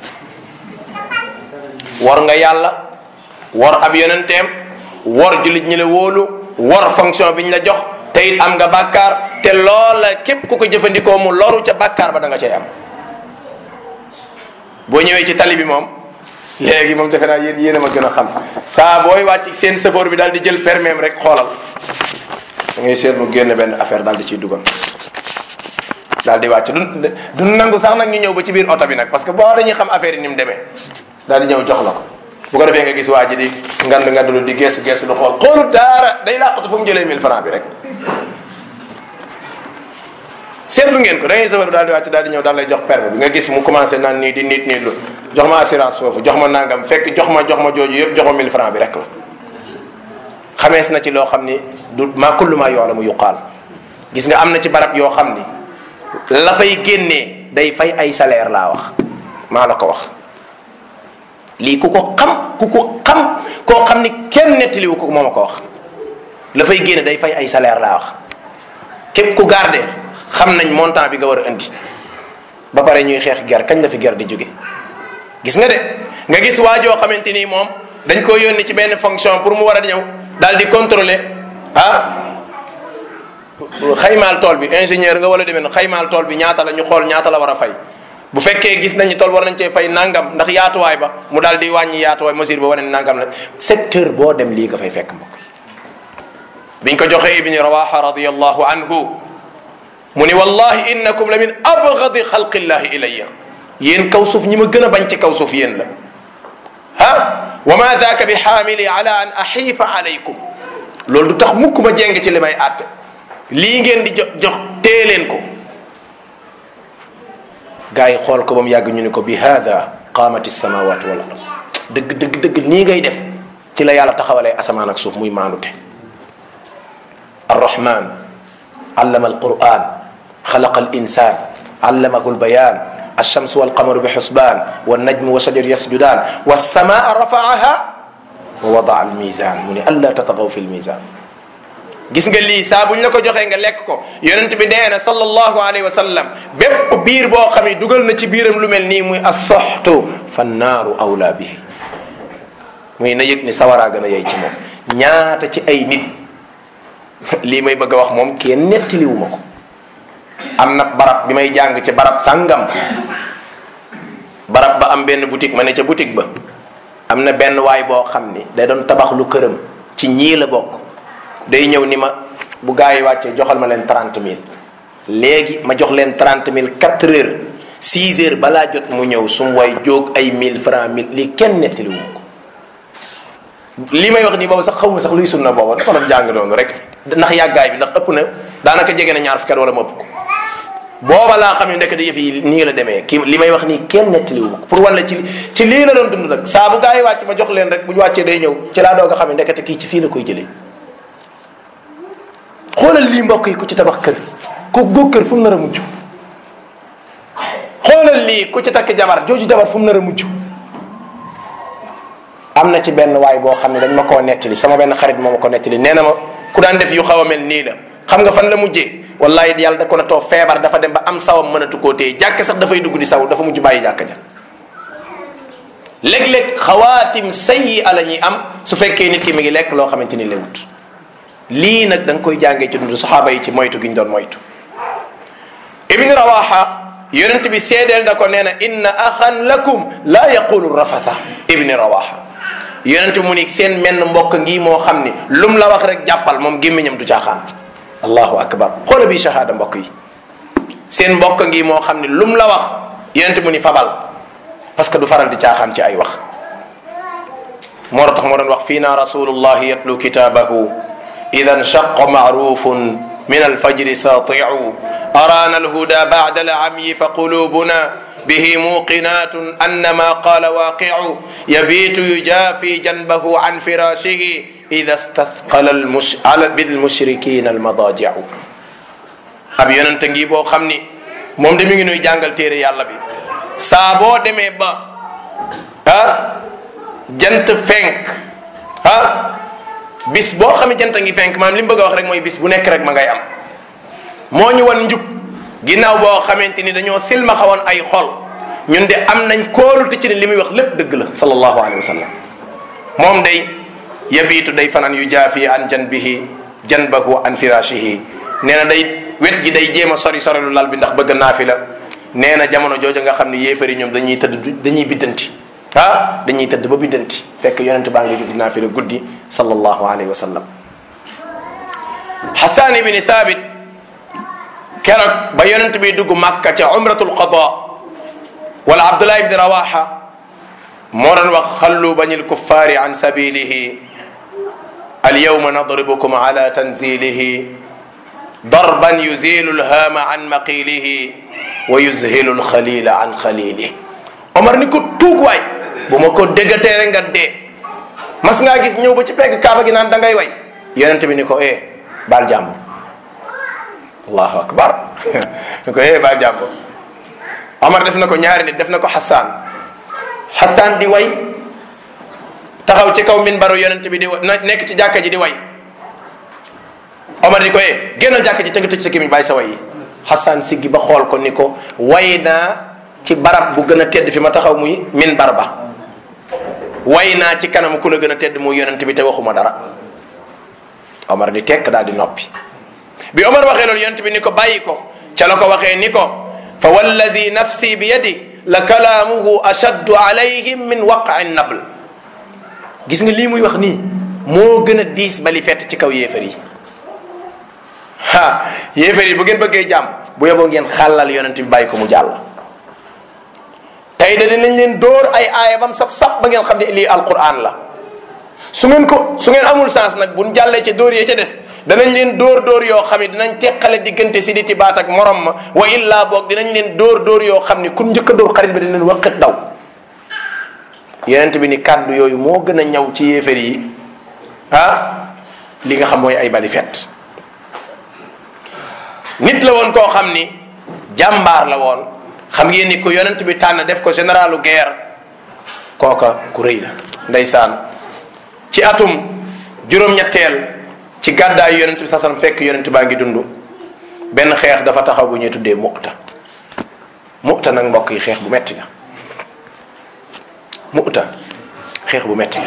war nga yàlla war ab yonenteem war jullit ñi la wóolu war fonction bi ñu la jox te it am nga bàkkaar te loola képp ku ko jëfandikoo mu loru ca bàkkaar ba da nga cay am. boo ñëwee ci tali bi moom léegi moom defe naa yéen yéen a ma gën a xam saa booy wàcc seen chauffeur bi daal di jël permis rek xoolal da ngay seet mu génn benn affaire daal di ciy dugal daal di wàcc du du nangu sax nag ñu ñëw ba ci biir oto bi nag parce que boo dañuy xam affaire yi ni mu demee daal di ñëw jox la ko bu ko defee nga gis waa ji di ngand ngandulu di gestu gestu lu xool xoolu daara day làqatu fu mu jëlee mille francs bi rek seetlu ngeen ko da ngay chauffeur bi daal di wàcc daal di ñëw daal lay jox permis bi nga gis mu commencé naan nii di nit nii lu jox ma assurance foofu jox ma nangam fekk jox ma jox ma jooju yëpp jox ma mille francs bi rek la xamees na ci loo xam ni du maa kullu maa yoo la mu yuqaal gis nga am na ci barab yoo xam ni la fay génnee day fay ay salaire laa wax maa la ko wax lii ku ko xam ku ko xam koo xam ni kenn nettaliwu ko moo ma ko wax la fay génne day fay ay salaire laa wax képp ku garde xam nañ montant bi nga war a indi ba pare ñuy xeex ger kañ la fi ger di jóge gis nga de nga gis waajoo xamante ni moom dañ ko yónni ci benn fonction pour mu war a ñëw daal di contrôler ah xaymaal tool bi ingénieur nga wala demee na xaymaal tool bi ñaata la ñu xool ñaata la war a fay bu fekkee gis nañu tool war nañ cee fay nangam ndax yaatuwaay ba mu daal di wàññi yaatuwaay mesure ba wane ne nangam la secteur boo dem lii nga fay fekk mbokk yi biñ ko joxee ibni rawaha radiyallahu anhu mu ni wallahi innakum la min abgadi xalqillahi ilayya yéen kaw suuf ñi ma gën a bañ ci kaw suuf yéen la ah wa ma daaka bi xaamili ala an axiifa alaykum loolu du tax mukk ma jéng ci li may àtte lii ngeen di jox jox tee leen ko gars yi xool ko ba mu yàgg ñu ni ko bi hada qaamati samawatu wal ard dëgg dëgg dëgg nii ngay def ci la yàlla taxawalee asamaan ak suuf muy maandute arrahman allama alquran xalaqa al insan allamahu albayan alchamsu walqamaru bi xusban wannajmu wa shajar yasjudan wassamaa rafaaha wa wadaa almizan mu ni alla tatagaw fi lmizan gis nga lii saa buñ la ko joxee nga lekk ko yonent bi nee na sallallahu alayhi wa sallam bépp biir boo xam ne dugal na ci biiram lu mel nii muy assoxtu fannaaru awla bihi muy na yëg ni sawaraa gën a yey ci moom ñaata ci ay nit lii may bëgg a wax moom kenn nettaliwuma ko am na barab bi may jàng ci barab sàngam barab ba am benn boutique ma ne ca boutique ba am na benn waay boo xam ni day doon tabax lu këram ci ñii la bokk day ñëw ni ma bu gaa yi wàccee joxal ma leen trente mille léegi ma jox leen trente mille quatre heures six heures balaa jot mu ñëw su mu way jóg ay mille francs mille lii kenn nettaliwuma ko li may wax nii boobu sax xawma sax luy sunna booba dafa doon jàng doon rek ndax yàggaay bi ndax ëpp na daanaka jege na ñaar fukki at wala mu ëpp ko booba laa xam ne ndekk da yëf yi nii la demee kii li may wax nii kenn nettaliwuma ko pour wala ci ci lii la doon dund nag saa bu gaa yi wàcc ma jox leen rek bu ñu wàccee day ñëw ci laa doog a xam ne ndekete kii ci fii la koy jëlee xoolal lii mbokk yi ku ci tabax kër ku góog kër fu mu nar a mujj xoolal lii ku ci takk jabar jooju jabar fu mu nar a mujj am na ci benn waay boo xam ne dañ ma koo nettali sama benn xarit moo ma ko nettali nee na ma ku daan def yu xaw a mel nii la xam nga fan la mujjee wallahi yàlla da ko na too feebar dafa dem ba am sawam mënatu koo téye jàkk sax dafay dugg di saw dafa mujj bàyyi jàkk ja léeg-léeg xawaatim sayyi ala ñuy am su fekkee nit ki mi ngi lekk loo xamante ni lewut lii nag da nga koy jàngee ci dund saxaaba yi ci moytu gi ñu doon moytu ibn rawaha yonent bi seedeel na ko nee na inna axan lakum la yaqulu rafatha ibn rawaha yonent mu ni seen menn mbokk ngi moo xam ni lum la wax rek jàppal moom gémmiñam du caaxaan allahu akbar xoola bi shahada mbokk yi seen mbokk ngi moo xam ni lum la wax yonent mu ni fabal parce que du faral di caaxaan ci ay wax moo tax moo doon wax fii na rasulullahi yatlu kitabahu ida nchaqa maarufun min alfajri satiu arana alhuda bacda alcamyi fa qulubuna bihi muqinatun annama qala waqicu yabitu yujafi janbahu an firashihi ida stathqala bilmushrikina almadajicu ab yonente ngi boo xam ni moom de mi ngi nuy jàngal téere yàlla bi saa boo demee ba ah jant fenk ah bis boo xam ne jant ngi fenk maanaam li mu bëgg a wax rek mooy bis bu nekk rek ma ngay am moo ñu wan njub ginnaaw boo xamante ni dañoo silmaxa woon ay xol ñun de am nañ kóolute ci ne li muy wax lépp dëgg la sallallahu alayhi wa sallam moom day yabiitu day fanaan yu jaafi an janbihi janbahu an firashihi nee na day wet gi day jéem a sori sorelu lal bi ndax bëgg naafila nee na jamono jooju nga xam ne yéefari ñoom dañuy tëdd dañuy biddanti ah dañuy tëdd ba biddanti fekk yonent baa ngi jug naafila guddi sallallahu alayhi wa sallam. Hassan ibni Thabit keroog ba yonent bi dugg Makka ca umratul qada wala Abdullah ibni Rawaha moo doon wax xallu banil kuffaari an sabilihi alyawma nadribukum ala tanzilihi darban yuzilu lhaama an maqilihi wa yuzhilu lxalila an xalilihi. Omar ni ko tuug waay bu ma ko déggatee rek nga dee. mas ngaa gis ñëw ba ci pegg kaaba gi naan da ngay way yonent bi ni ko eh baal jàmm allahu akbar ni ko eh baal jàmm. Omar def na ko ñaari nit def na ko Hassan Hassan di way taxaw ci kaw minbaru yonent bi di nekk ci jàkka ji di way Omar ni ko eh génnal jàkka ji te nga tëj sa gémmiñ bàyyi sa way yi. Hassan siggi ba xool ko ni ko way naa ci barab bu gën a tedd fi ma taxaw muy minbar ba way naa ci kanam ku la gën a tedd muy yonent bi te waxuma dara. Omar di tekk daal di noppi bi Omar waxee loolu yonent bi ni ko bàyyi ko ca la ko waxee ni ko fa wallazi nafsi bi yadi la kalaamuhu ashaddu alayhim min waqai nabl. gis nga lii muy wax nii moo gën a diis bali fett ci kaw yéefar yi ha yéefar yi bu ngeen bëggee jàmm bu yeboo ngeen xàllal yonent bi bàyyi ko mu jàll. tey da dinañ leen dóor ay aaya bam saf saf ba ngeen xam ne lii alquran la su ngeen ko su ngeen amul sens nag buñ jàllee ca dóor yee ca des danañ leen dóor dóor yoo xam ne dinañ teqale diggante si diti baat ak morom ma wa illaa boog dinañ leen dóor dóor yoo xam ne kun njëkk a dóor xarit bi dinañ waqit daw. yonent bi ni kàddu yooyu moo gën a ñaw ci yéefar yi ah li nga xam mooy ay bali fet. nit la woon koo xam ni jàmbaar la woon xam ngeen ni ko yonent bi tànn def ko généralu guerre kooka ku rëy la ndeysaan. ci atum juróom-ñetteel ci gàddaayu yonent bi sasam fekk yonent baa ngi dund benn xeex dafa taxaw bu ñuy tuddee mu'ta mu'ta nag mbokk yi xeex bu metti la mu'ta xeex bu metti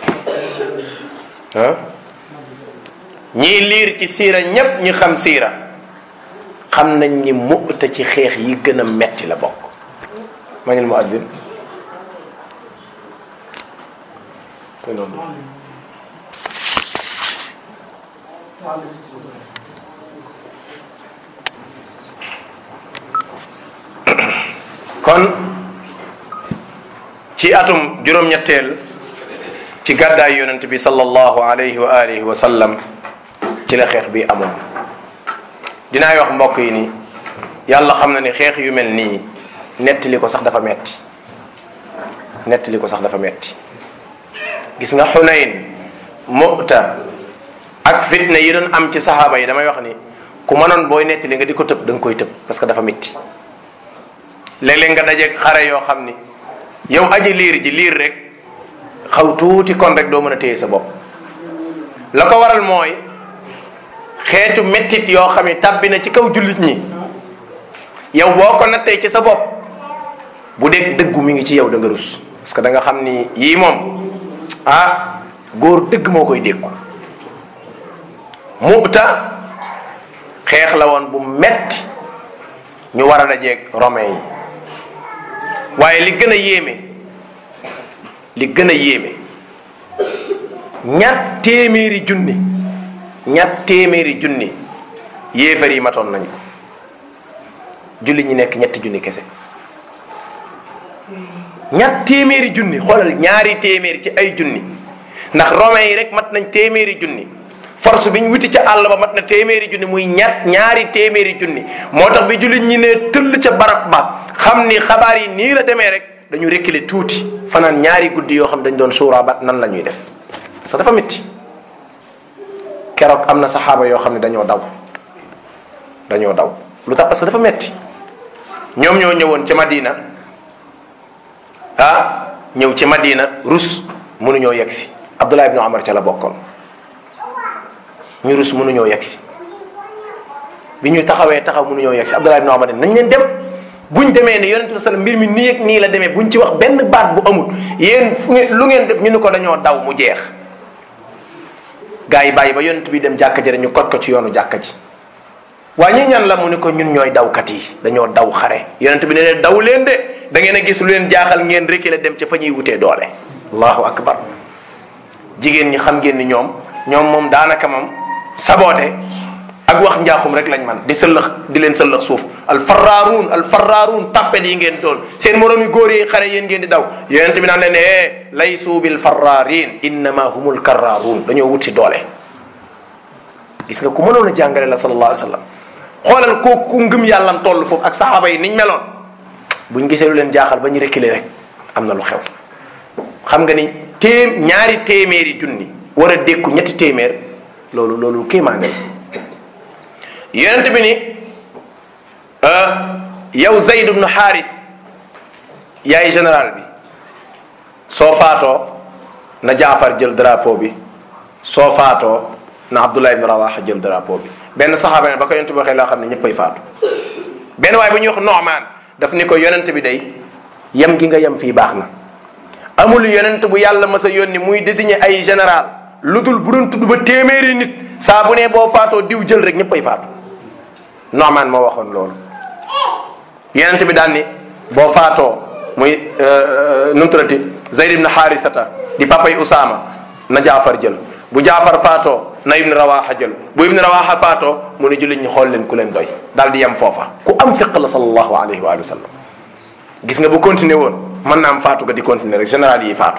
la ah ñii liir ci siira ñépp ñi xam siira xam nañ ni mu'ta ci xeex yi gën a metti la bokk. ma ngi mu addin koy noonu kon ci atum juróom-ñetteel ci gàddaay yonent bi sallallahu alayhi wa alihi wa sallam ci la xeex bi amoon. dinaay wax mbokk yi ni yàlla xam na ni xeex yu mel nii nettali ko sax dafa metti nettali ko sax dafa metti gis nga Xunayn Mu'ta ak fitna yi doon am ci saxaaba yi damay wax ni ku mënoon booy nettali nga di ko tëb da nga koy tëb parce que dafa metti léeg-léeg nga dajeeg xare yoo xam ni yow aji liir ji liir rek xaw tuuti kon rek doo mën a téye sa bopp. la ko waral mooy xeetu mettit yoo xam ni tàbbi na ci kaw jullit ñi yow boo ko nattee ci sa bopp bu dee dëggu mi ngi ci yow da nga rus parce que da nga xam ni yii moom ah góor dëgg moo koy dékku. Mu'ta xeex la woon bu metti ñu war a dajeeg romain yi waaye li gën a yéeme li gën a yéeme ñaar téeméeri junni ñaar téeméeri junni yéefar yi matoon nañu ko julli ñi nekk ñetti junni kese ñaar téeméeri junni xoolal ñaari téeméeri ci ay junni ndax romain yi rek mat nañ téeméeri junni force bi ñu wuti ca àll ba mat na téeméeri junni muy ñaar ñaari téeméeri junni moo tax bi jullit ñi ne tëll ca barab ba xam ni xabaar yi nii la demee rek dañu reculer tuuti fanaan ñaari guddi yoo xam dañ doon suuraa ba nan la ñuy def parce que dafa métti keroog am na saxaaba yoo xam ne dañoo daw dañoo daw lu tax parce que dafa metti ñoom ñoo ñëwoon ca Madina ah ñëw ci Madina rus mënuñoo yegg si Abdullah ibn Umar ca la bokkoon ñu rus mënuñoo yegg si bi ñu taxawee taxaw mënuñoo yegg si Abdullah ibn Umar nañ leen dem buñ demee ne yonent bi sallam mbir mi nii ak nii la demee buñ ci wax benn baat bu amul yéen fu ngeen lu ngeen def ñu ni ko dañoo daw mu jeex gaa yi bàyyi ba yonent bi dem jàkka ji rek ñu kot ko ci yoonu jàkka ji waa ñi ñan la mu ni ko ñun ñooy dawkat yi dañoo daw xare yonent bi ne leen daw leen de da ngeen a gis lu leen jaaxal ngeen reculer dem ca fa ñuy wutee doole allahu akbar jigéen ñi xam ngeen ni ñoom ñoom moom daanaka moom saboote ak wax njaaxum rek lañ man di sëllëx di leen sëllëx suuf alfaraaruun alfaraaruun tappet yi ngeen doon seen moroom yu góor yi xare yéen ngeen di daw yonent bi naan leen ne laysu bil faraarin innama humul karaaruun dañoo wut si doole gis nga ku mënoon a jàngale la sallallahu alayhi wa sallam xoolal kooku ku ngëm yàllam toll foofu ak saxaaba yi niñ meloon buñ gisee lu leen jaaxal ba ñu reculer rek am na lu xew xam nga ni téem ñaari téeméeri junni war a dékku ñetti téeméer loolu loolu kéemaa nga yonent bi ni yow Zayd ibn Harith yaay général bi soo faatoo na Jaafar jël drapeau bi soo faatoo na Abdullah ibn Rawaha jël drapeau bi benn saxaaba ne ba ko yonent bi waxee laa xam ne ñëppay faatu benn waaye bu ñuy wax Nu'man daf ni ko yonent bi day yem gi nga yem fii baax na amul yonent bu yàlla mas a yónni muy désigner ay général lu dul bu doon tudd ba téeméeri nit saa bu ne boo faatoo diw jël rek ñëppay faatu Nu'man moo waxoon loolu yonent bi daan ni boo faatoo muy nu mu tuddati Zayd ibn Harithata di papay Usaama na Jaafar jël bu Jaafar faatoo na Ibn Rawaha jël bu Ibn Rawaha faatoo mu ne jullit ñi xool leen ku leen doy daal di yem foofa ku am fiq la sallallahu alayhi wa sallam gis nga bu continuer woon mën naa am faatu ga di continuer rek général yi faatu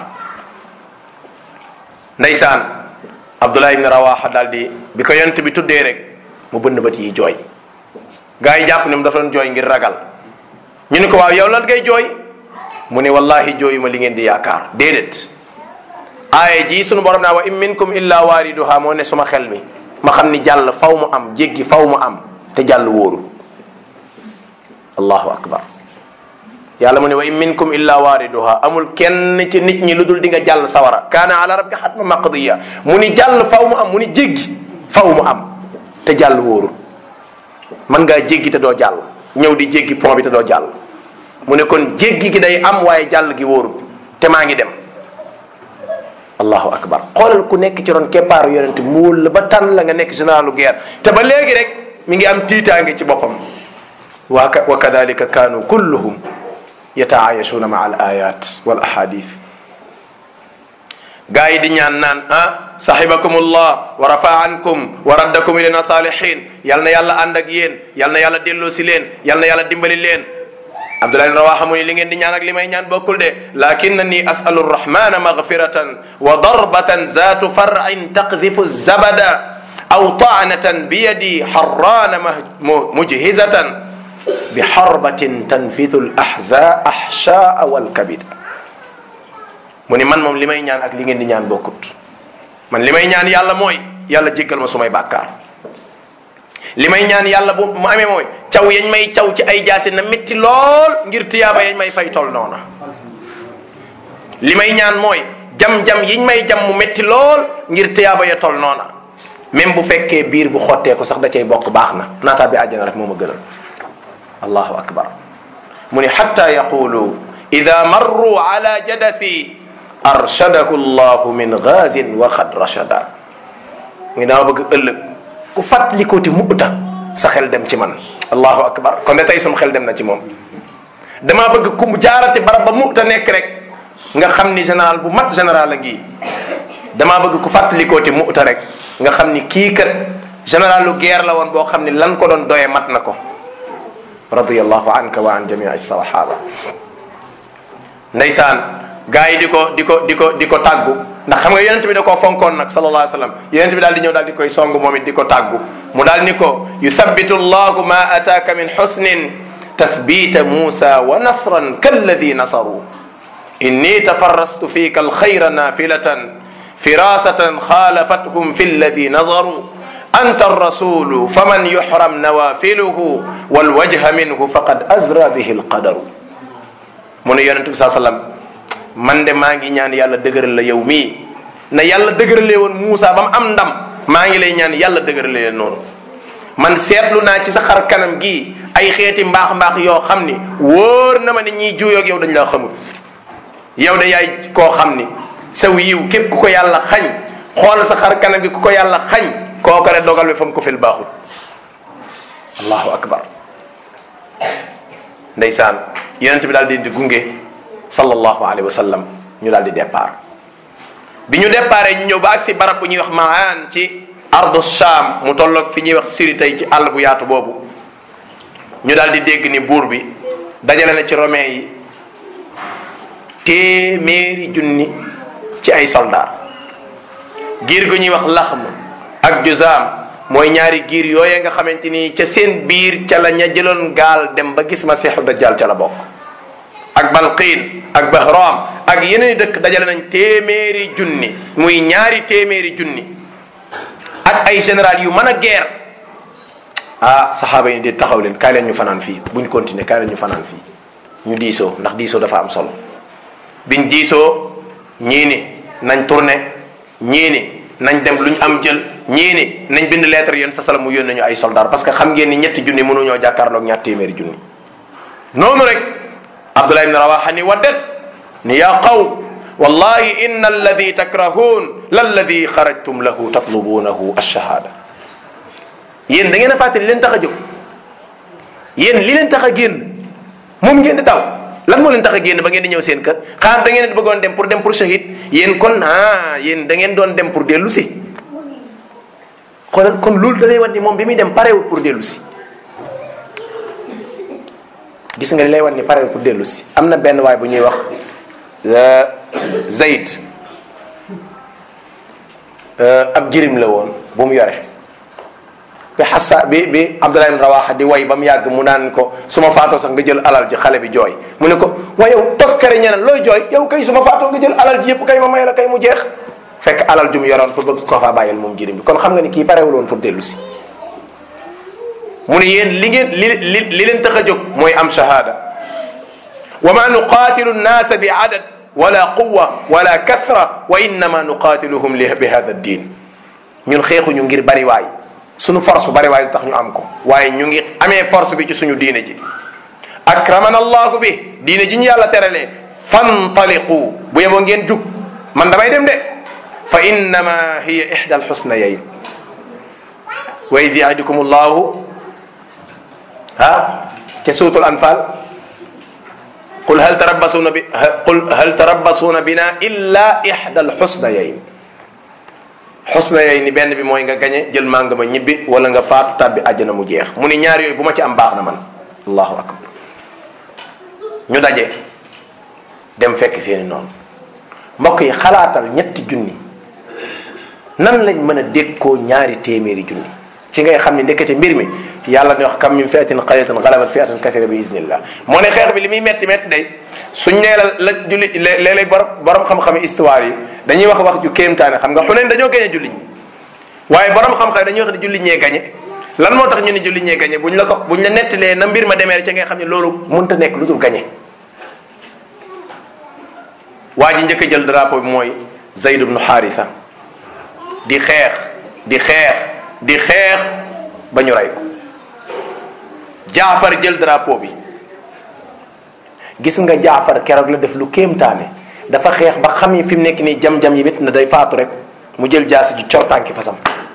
ndeysaan Abdullah ibn Rawaha daal di bi ko yonent bi tuddee rek mu bënn bët yi jooy gaa yi jàpp ne mu dafa doon jooy ngir ragal ñu ni ko waaw yow lan ngay jooy mu ne wallahi jooyuma li ngeen di yaakaar déedéet aaye ji sunu borom naa wa in minkum illa waariduha moo ne suma xel mi ma xam ni jàll faw mu am jéggi faw mu am te jàll wóorul allahu akbar yàlla mu ne wa in minkum illa waariduha amul kenn ci nit ñi lu dul di nga jàll sawara kaana ala rabbika hatma maqdiya mu ni jàll faw mu am mu ni jéggi faw mu am te jàll wóorul mën ngaa jéggi te doo jàll ñëw di jéggi pont bi te doo jàll mu ne kon jéggi gi day am waaye jàll gi wóorul te maa ngi dem allahu akbar xoolal ku nekk ci ron keppaaru yonente mu wóol la ba tànn la nga nekk généralu guerre te ba léegi rek mi ngi am tiitaange ci boppam wa wa kadalika kaanu kulluhum yataayashuuna maa al ayat wal ahadith gaa yi di ñaan naan ah sahibakumullah wa rafa ankum wa raddakum ilana salihin yal na yàlla ànd ak yéen yal na yàlla delloo si leen yal na yàlla dimbali leen Abdullah ibn Rawaha mu ni li ngeen di ñaan ak li may ñaan bokkul de lakinnani asalu rrahmana maghfiratan wa darbatan zatu far'in taqdhifu zabada aw ta'natan bi yadi harrana mujhizatan bi harbatin tanfithu al ahza ahshaa wal kabida mu ni man moom li may ñaan ak li ngeen di ñaan bokkut man li may ñaan yàlla mooy yàlla jéggal ma sumay bàkkaar li may ñaan yàlla bu mu amee mooy caw yañ may caw ci ay jaasi na métti lool ngir tiyaaba yañ may fay tol noona li may ñaan mooy jam-jam yiñ may jam mu métti lool ngir tiyaaba ya tol noona même bu fekkee biir bu xottee ko sax da cay bokk baax na naataa bi àjjana rek moo ma gënal allahu akbar mu ni hatta yaqulu ida marru ala jadathi arshadahu llahu min ghazin wa xad rashada ngi dama bëgg ëllëg ku fàttalikooti mu'ta sa xel dem ci man allahu akbar kon de tey sum xel dem na ci moom damaa bëgg ku jaarati barab ba mu'ta nekk rek nga xam ni général bu mat général la ngi damaa bëgg ku fàttalikooti mu'ta rek nga xam ni kii kat généralu guerre la woon boo xam ni lan ko doon doyee mat na ko radiyallahu anka wa an jamii sahaba ndeysaan gaa yi di ko di ko di ko di ko tàggu ndax xam nga yonent bi da koo fonkoon nag sallallahu alayhi wa sallam yonent bi daal di ñëw daal di koy song moom it di ko tàggu mu daal ni ko yuthabbitu llahu ma ataaka min husnin tathbita musa wa nasran kalladi nasaru inni tafarrastu fika alxayra nafilatan firasatan xaalafathum fi alladi nazaru anta arrasulu faman yuhram nawafiluhu walwajha minhu faqad azra bihi alqadaru mu ne yonent bi saa sallam man de maa ngi ñaan yàlla dëgëral la yow mii na yàlla dëgëralee woon Muusa ba mu am ndam maa ngi lay ñaan yàlla dëgëralee leen noonu man seetlu naa ci sa xar kanam gii ay xeeti mbaax mbaax yoo xam ni wóor na ma ni ñiy juuyoog yow dañ laa xamul yow de yaay koo xam ni saw yiw képp ku ko yàlla xañ xool sa xar kanam bi ku ko yàlla xañ kooka ne dogal bi fa mu ko fil baaxul. allahu akbar. ndeysaan yonent bi daal di di gunge sallallahu alayhi wa sallam ñu daal di départ bi ñu déparé ñu ñëw ba ak si barab bu ñuy wax Maan ci ardu Sham mu tolloog fi ñuy wax Syrie tey ci àll bu yaatu boobu ñu daal di dégg ni buur bi dajale na ci romain yi téeméeri junni ci ay soldats giir gu ñuy wax Laxm ak Juzaam mooy ñaari giir yooye nga xamante ni ca seen biir ca la ña jëloon gaal dem ba gis Masiixu Dajjal ca la bokk ak Balqiin ak Bahram ak yeneen i dëkk dajale nañ téeméeri junni muy ñaari téeméeri junni ak ay général yu mën a guerre ah saxaaba yi di taxaw leen kaay leen ñu fanaan fii buñ continuer kaay leen ñu fanaan fii ñu diisoo ndax diisoo dafa am solo biñ diisoo ñii ni nañ tourné ñii ni nañ dem lu ñu am jël ñii ni nañ bind lettre yéen sa sala mu yónnee ñu ay soldats parce que xam ngeen ni ñetti junni mënuñoo jàkkaarloog ñaar téeméeri junni noonu rek Abdullah ibn Rawaha ni waddet ni yaa qawm wallahi inna alladi takrahuun lalladi xarajtum lahu tatlubunahu alshahada yéen da ngeen a fàttali leen tax a jóg yéen li leen tax a génn moom ngeen di daw lan moo leen tax a génn ba ngeen di ñëw seen kër xaar da ngeen bëggoon dem pour dem pour shahid yéen kon ah yéen da ngeen doon dem pour dellu si xoolal kon loolu da lay wan ni moom bi muy dem parewul pour dellu si gis nga li lay wan ni parewul pour dellu si am na benn waay bu ñuy wax Zayd ab jirim la woon bu mu yore bi xasa bi bi Abdullah ibn Rawaha di way ba mu yàgg mu naan ko su ma faatoo sax nga jël alal ji xale bi jooy mu ne ko waaye yow toskare ñeneen looy jooy yow kay su ma faatoo nga jël alal ji yëpp kay ma may la kay mu jeex fekk alal ju mu yoroon pour bëgg ko faa bàyyil moom jirim bi kon xam nga ni kii parewul woon pour dellu si mu ne yéen li ngeen li li li leen tax a jóg mooy am shahada wa ma nuqatilu nnaasa bi adad wala quwa wala kathra wa innama nuqatiluhum li bi hada ddin ñun xeexuñu ngir bari waay suñu force bari waay lu tax ñu am ko waaye ñu ngi amee force bi ci suñu diine ji akramana allahu bi diine ji ñu yàlla teralee fantaliqu bu yeboo ngeen jug man damay dem de fa innama hiya ihda alxusnayayn wa id ya'idukum allahu ah ca suutul anfal qul hal tarabbasuna bi qul hal tarabbasuna bina illa ihda alxusnayayn xusnayayn ni benn bi mooy nga gañe jël màng ma ñibbi wala nga faatu tàbbi àjjana mu jeex mu ni ñaar yooyu bu ma ci am baax na man allahu akbar ñu daje dem fekk seeni noonu mbokk yi xalaatal ñetti junni nan lañ mën a dékkoo ñaari téeméeri junni ci ngay xam ni ndekete mbir mi yàlla ne wax kam min fi'atin qalilatin ghalabat fi'atan kathira bi iznillah moo ne xeex bi li muy metti metti day suñ nee la la julli léeg-léeg borom borom xam-xami histoire yi dañuy wax wax ju kéemtaane xam nga Xunayn dañoo gañe jullit ñi waaye borom xam-xam dañuy wax ne jullit ñee gañe lan moo tax ñu ne jullit ñee gañe buñ la ko buñ la nettalee na mbir ma demee ca ngay xam ne loolu mënta nekk lu dul gañe waa ji njëkk a jël drapeau bi mooy Zayd ibn Haritha di xeex di xeex di xeex ba ñu rey ko Jaafar jël drapeau bi gis nga Jaafar keroog la def lu kéemtaane dafa xeex ba xam yi fi mu nekk nii jam-jam yi mit na day faatu rek mu jël jaasi ji cor tànki fasam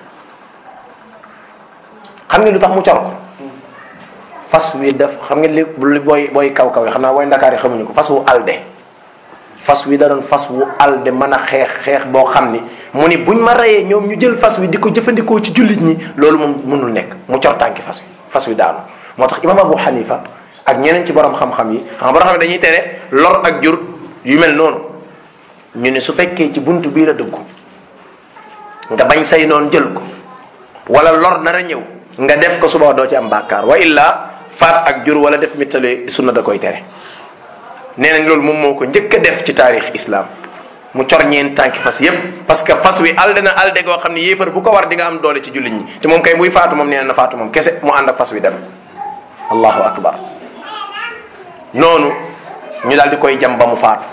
xam nga lu tax mu cor ko fas wi def xam nga li booy booy kaw kaw yi xam naa booy Ndakaar yi xamuñu ko fas wu alde fas wi da doon fas wu alde mën a xeex xeex boo xam ni mu ni buñ ma reyee ñoom ñu jël fas wi di ko jëfandikoo ci jullit ñi loolu moom mënul nekk mu cor tànki fas wi fas wi daanu moo tax imam Abu Hanifa ak ñeneen ci borom xam-xam yi xam borom xam dañuy tere lor ak jur yu mel noonu ñu ne su fekkee ci buntu bii la dugg nga bañ say noonu jël ko wala lor nar a ñëw nga def ko suba doo ci am bàkkaar wa illa faat ak jur wala def mittale sunna da koy tere nee nañ loolu moom moo ko njëkk a def ci taarix islam mu cor ñeen tànki fas yépp parce que fas wi alde na alde goo xam ne yéefar bu ko war di nga am doole ci jullit ñi te moom kay muy faatu moom nee na faatu moom kese mu ànd ak fas wi dem allahu akbar noonu ñu daal di koy jam ba mu faatu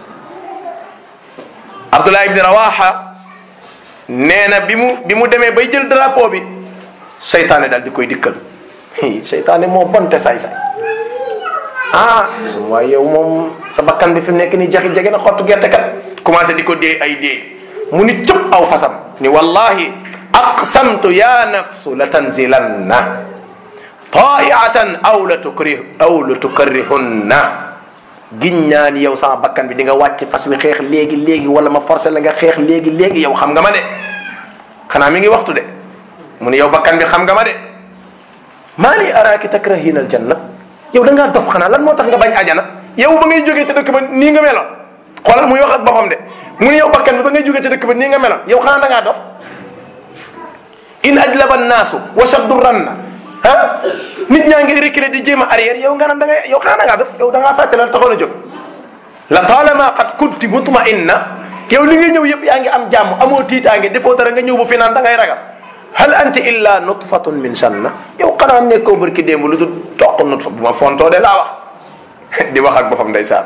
Abdullah ibn Rawaha nee na bi mu bi mu demee bay jël drapeau bi seytaane daal di koy dikkal seytaane moo bonte say-say ah su waaye yow moom sa bakkan bi fi mu nekk nii jaxi jege na xottu gerte kat commencé di ko dee ay dee mu ni cëpp aw fasam ni wallahi aqsamtu ya nafsu la tanzilanna ta'iatan aw la tukrih aw la tukarrihunna giñ naa ni yow sama bakkan bi di nga wàcc fas wi xeex léegi léegi wala ma forcé la nga xeex léegi léegi yow xam nga ma de xanaa mi ngi waxtu de mu ne yow bakkan bi xam nga ma de maa li araaki takrahina al janna yow da ngaa dof xanaa lan moo tax nga bañ ajana yow ba ngay jógee ca dëkk ba nii nga meloon xoolal muy wax ak boppam de mu ne yow bakkan bi ba ngay jógee ca dëkk ba nii nga meloon yow xanaa da ngaa dof in ajlaba annaasu wa shaddu ranna ah nit ñaa ngi reculer di jéem a arrière yow nga naan da ngay yow xanaa da ngaa dof yow da ngaa fàtte la taxoon a jóg la taalama qad kunti mutma'inna yow li nga ñëw yëpp yaa ngi am jàmm amoo tiitaange defoo dara nga ñëw ba fi naan da ngay ragal hal anti illa nutfatun min sanna yow xanaa nekkoo barki démb lu dul toq nutfa bu ma fontoo de laa wax di wax ak boppam ndeysaan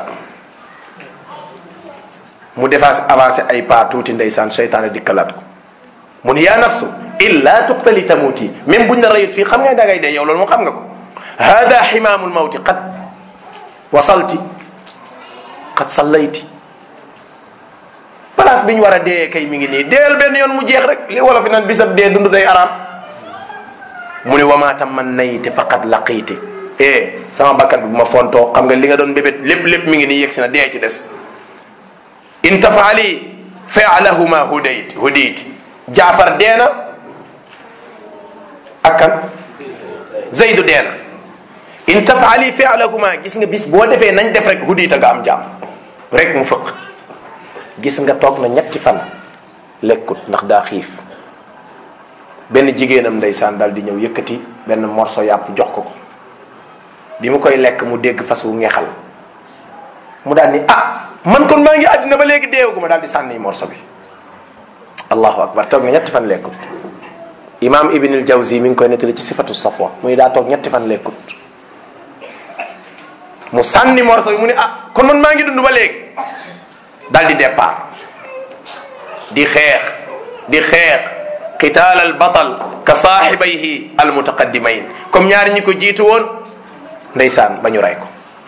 mu defaas avancé ay pas tuuti ndeysaan seytaane dikkalaat ko mu ne yaa nafsu illa tuqtali tamuti même buñ la rayut fii xam nga da ngay dee yow loolu moom xam nga ko hada ximaamul mawti qad wasalti qad sallayti place bi ñu war a dee kay mi ngi nii deel benn yoon mu jeex rek li wala fi naan bisab dee dund day araam mu ne wama tamannayte faqad laqiite eh sama bakkan bi bu ma fontoo xam nga li nga doon bébét lépp lépp mi ngi nii yegg si na dee ci des in tafaali faalahuma hudayt hudayt jaafar deena ak kan zaydu deena in tafaali faalahuma gis nga bis boo defee nañ def rek hudayta nga am jaam rek mu fëq gis nga toog na ñetti fan lekkut ndax daa xiif benn jigéenam ndeysaan daal di ñëw yëkkati benn morso yàpp jox ko ko bi mu koy lekk mu dégg fas wu ngexal mu daal ni ah man kon maa ngi àddina ba léegi deewu ma daal di sànni morso bi allahu akbar toog na ñetti fan lekkut imam ibn al jawzi mi ngi koy nettali ci sifatu safwa muy daa toog ñetti fan lekkut mu sànni morso bi mu ne ah kon man maa ngi dund ba léegi daal di départ di xeex di xeex qitaal al batal ka saaxibayhi al mutaqaddimayn comme ñaari ñi ko jiitu woon ndeysaan ba ñu rey ko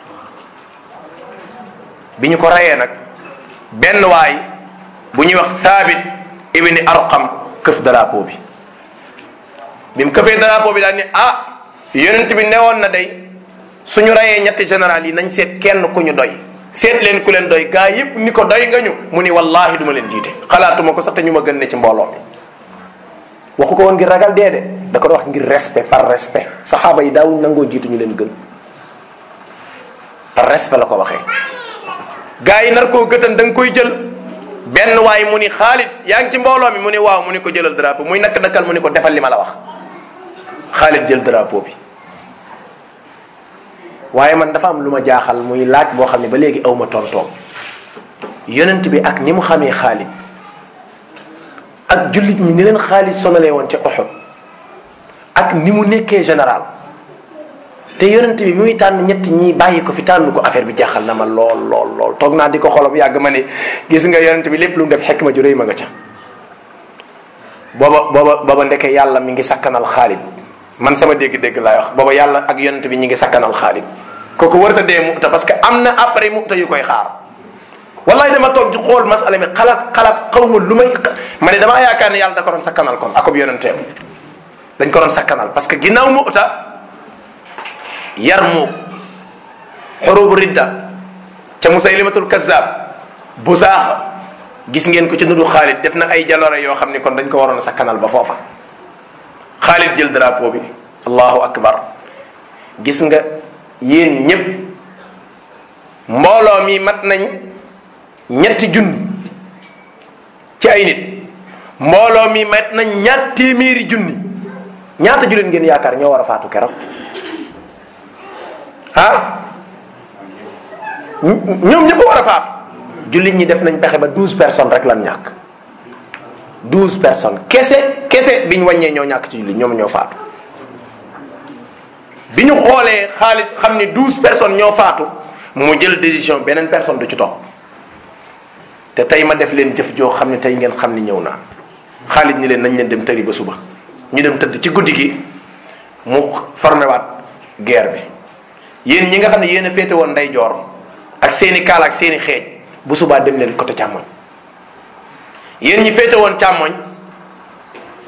bi ñu ko reyee nag benn waay bu ñuy wax Thabit ibni Arqam këf drapeau bi bi mu këfee drapeau bi daal ni ah yonent bi newoon na day suñu reyee ñetti général yi nañ seet kenn ku ñu doy seet leen ku leen doy gaa yëpp ni ko doy nga ñu mu ni wallahi du ma leen jiite xalaatuma ko sax te ñu ma gën ne ci mbooloo mi waxu ko woon ngir ragal dee de da ko wax ngir respect par respect saxaaba yi daawuñ nangoo jiitu ñu leen gën par respect la ko waxee gaa yi nar koo gëtan da nga koy jël benn waay mu ni Xaalid yaa ngi ci mbooloo mi mu ni waaw mu ni ko jëlal drapeau muy nakk dakkal mu ni ko defal li ma la wax Xaalid jël drapeau bi waaye man dafa am lu ma jaaxal muy laaj boo xam ne ba léegi aw ma tontoom yonent bi ak ni mu xamee Xaalid ak jullit ñi ni leen Xaalid sonalee woon ca Uhud ak ni mu nekkee général te yonent bi muy tànn ñetti ñii bàyyi ko fi tànn ko affaire bi jaaxal na ma lool lool lool toog naa di ko xolam yàgg ma ne gis nga yonent bi lépp lu mu def xekma ju rëy ma nga ca booba booba booba ndeke yàlla mi ngi sakkanal Xaalid man sama dégg-dégg laay wax booba yàlla ak yonent bi ñi ngi sakkanal Xaalid kooku warta dee mu'ta parce que am na après mu'ta yu koy xaar wallahi dama toog di xool masala mi xalaat xalaat xaw ma lu may ma ne damaa yaakaar ne yàlla da ko doon sakkanal kon akob yonenteem dañ ko doon sakkanal parce que ginnaaw mu'ta Yarmuk xurub ridda ca Musaylimatul Kazzab Busaaxa gis ngeen ko ci nudu Xaalid def na ay jaloore yoo xam ni kon dañ ko waroon a sakkanal ba foofa Xaalid jël drapeau bi allahu akbar gis nga yéen ñëpp mbooloo mi mat nañ ñetti junni ci ay nit mbooloo mi mat nañ ñaar téeméeri junni ñaata jullit ngeen yaakaar ñoo war a faatu keroog ah ñoom ñëpp war a faatu jullit ñi def nañ pexe ba douze personnes rek lan ñàkk douze personnes kese kese biñ wàññee ñoo ñàkk ci jullit ñoom ñoo faatu bi ñu xoolee Xaalid xam ni douze personnes ñoo faatu mu jël décision beneen personne du ci topp te tey ma def leen jëf joo xam ne tey ngeen xam ni ñëw naa Xaalid ni leen nañ leen dem tëri ba suba ñu dem tëdd ci guddi gi mu formé waat guerre bi yéen ñi nga xam ne yéen a féete woon ndeyjoor ak seeni kaala ak seeni xeej bu subaa dem leen côté càmmoñ yéen ñi féete woon càmmoñ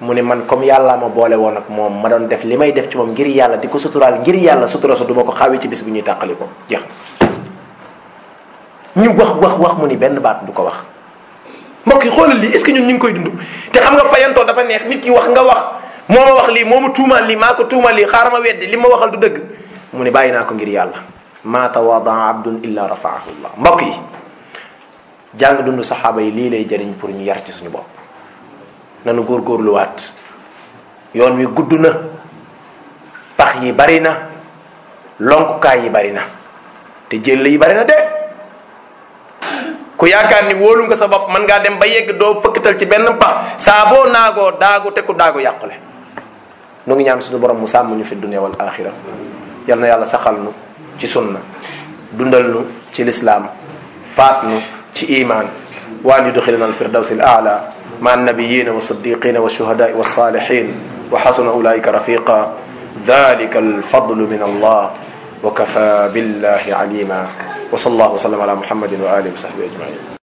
mu ne man comme yàllaa ma boole woon ak moom ma doon def li may def ci moom ngir yàlla di ko suturaal ngir yàlla sutura sa du ma ko xawee ci bis bu ñuy tàqali ko jeex ñu wax wax wax mu ni benn baat du ko wax. mbokk yi xoolal lii est-ce que ñun ñu ngi koy dund te xam nga fayantoo dafa neex nit ki wax nga wax moo ma wax lii moo ma tuumaal lii maa ko tuumaal lii xaaral ma weddi li ma waxal du dëgg mu ne bàyyi naa ko ngir yàlla. ma tawadaa abdun illa rafaahu llah. mbokk yi jàng dund saxaaba yi lii lay jëriñ pour ñu yar ci suñu bopp. nanu góorgóorluwaat yoon wi gudd na pax yi bari na lonkukaay yi bari na te jël yi bari na de ku yaakaar ni wóolu nga sa bopp mën ngaa dem ba yegg doo fëkkatal ci benn pax saa boo naagoo daagu te ku daagu yàqule. nu ngi ñaan suñu borom mu sàmm ñu fi dunya wal axira yal na yàlla saxal nu ci sunna dundal nu ci lislaam faat nu ci iman waan yudxilna al firdawsi al aala مع النبيين والصديقين والشهداء والصالحين وحسن أولئك رفيقا ذلك الفضل من الله وكفى بالله عليما وصلى الله وسلم على محمد وآله وصحبه أجمعين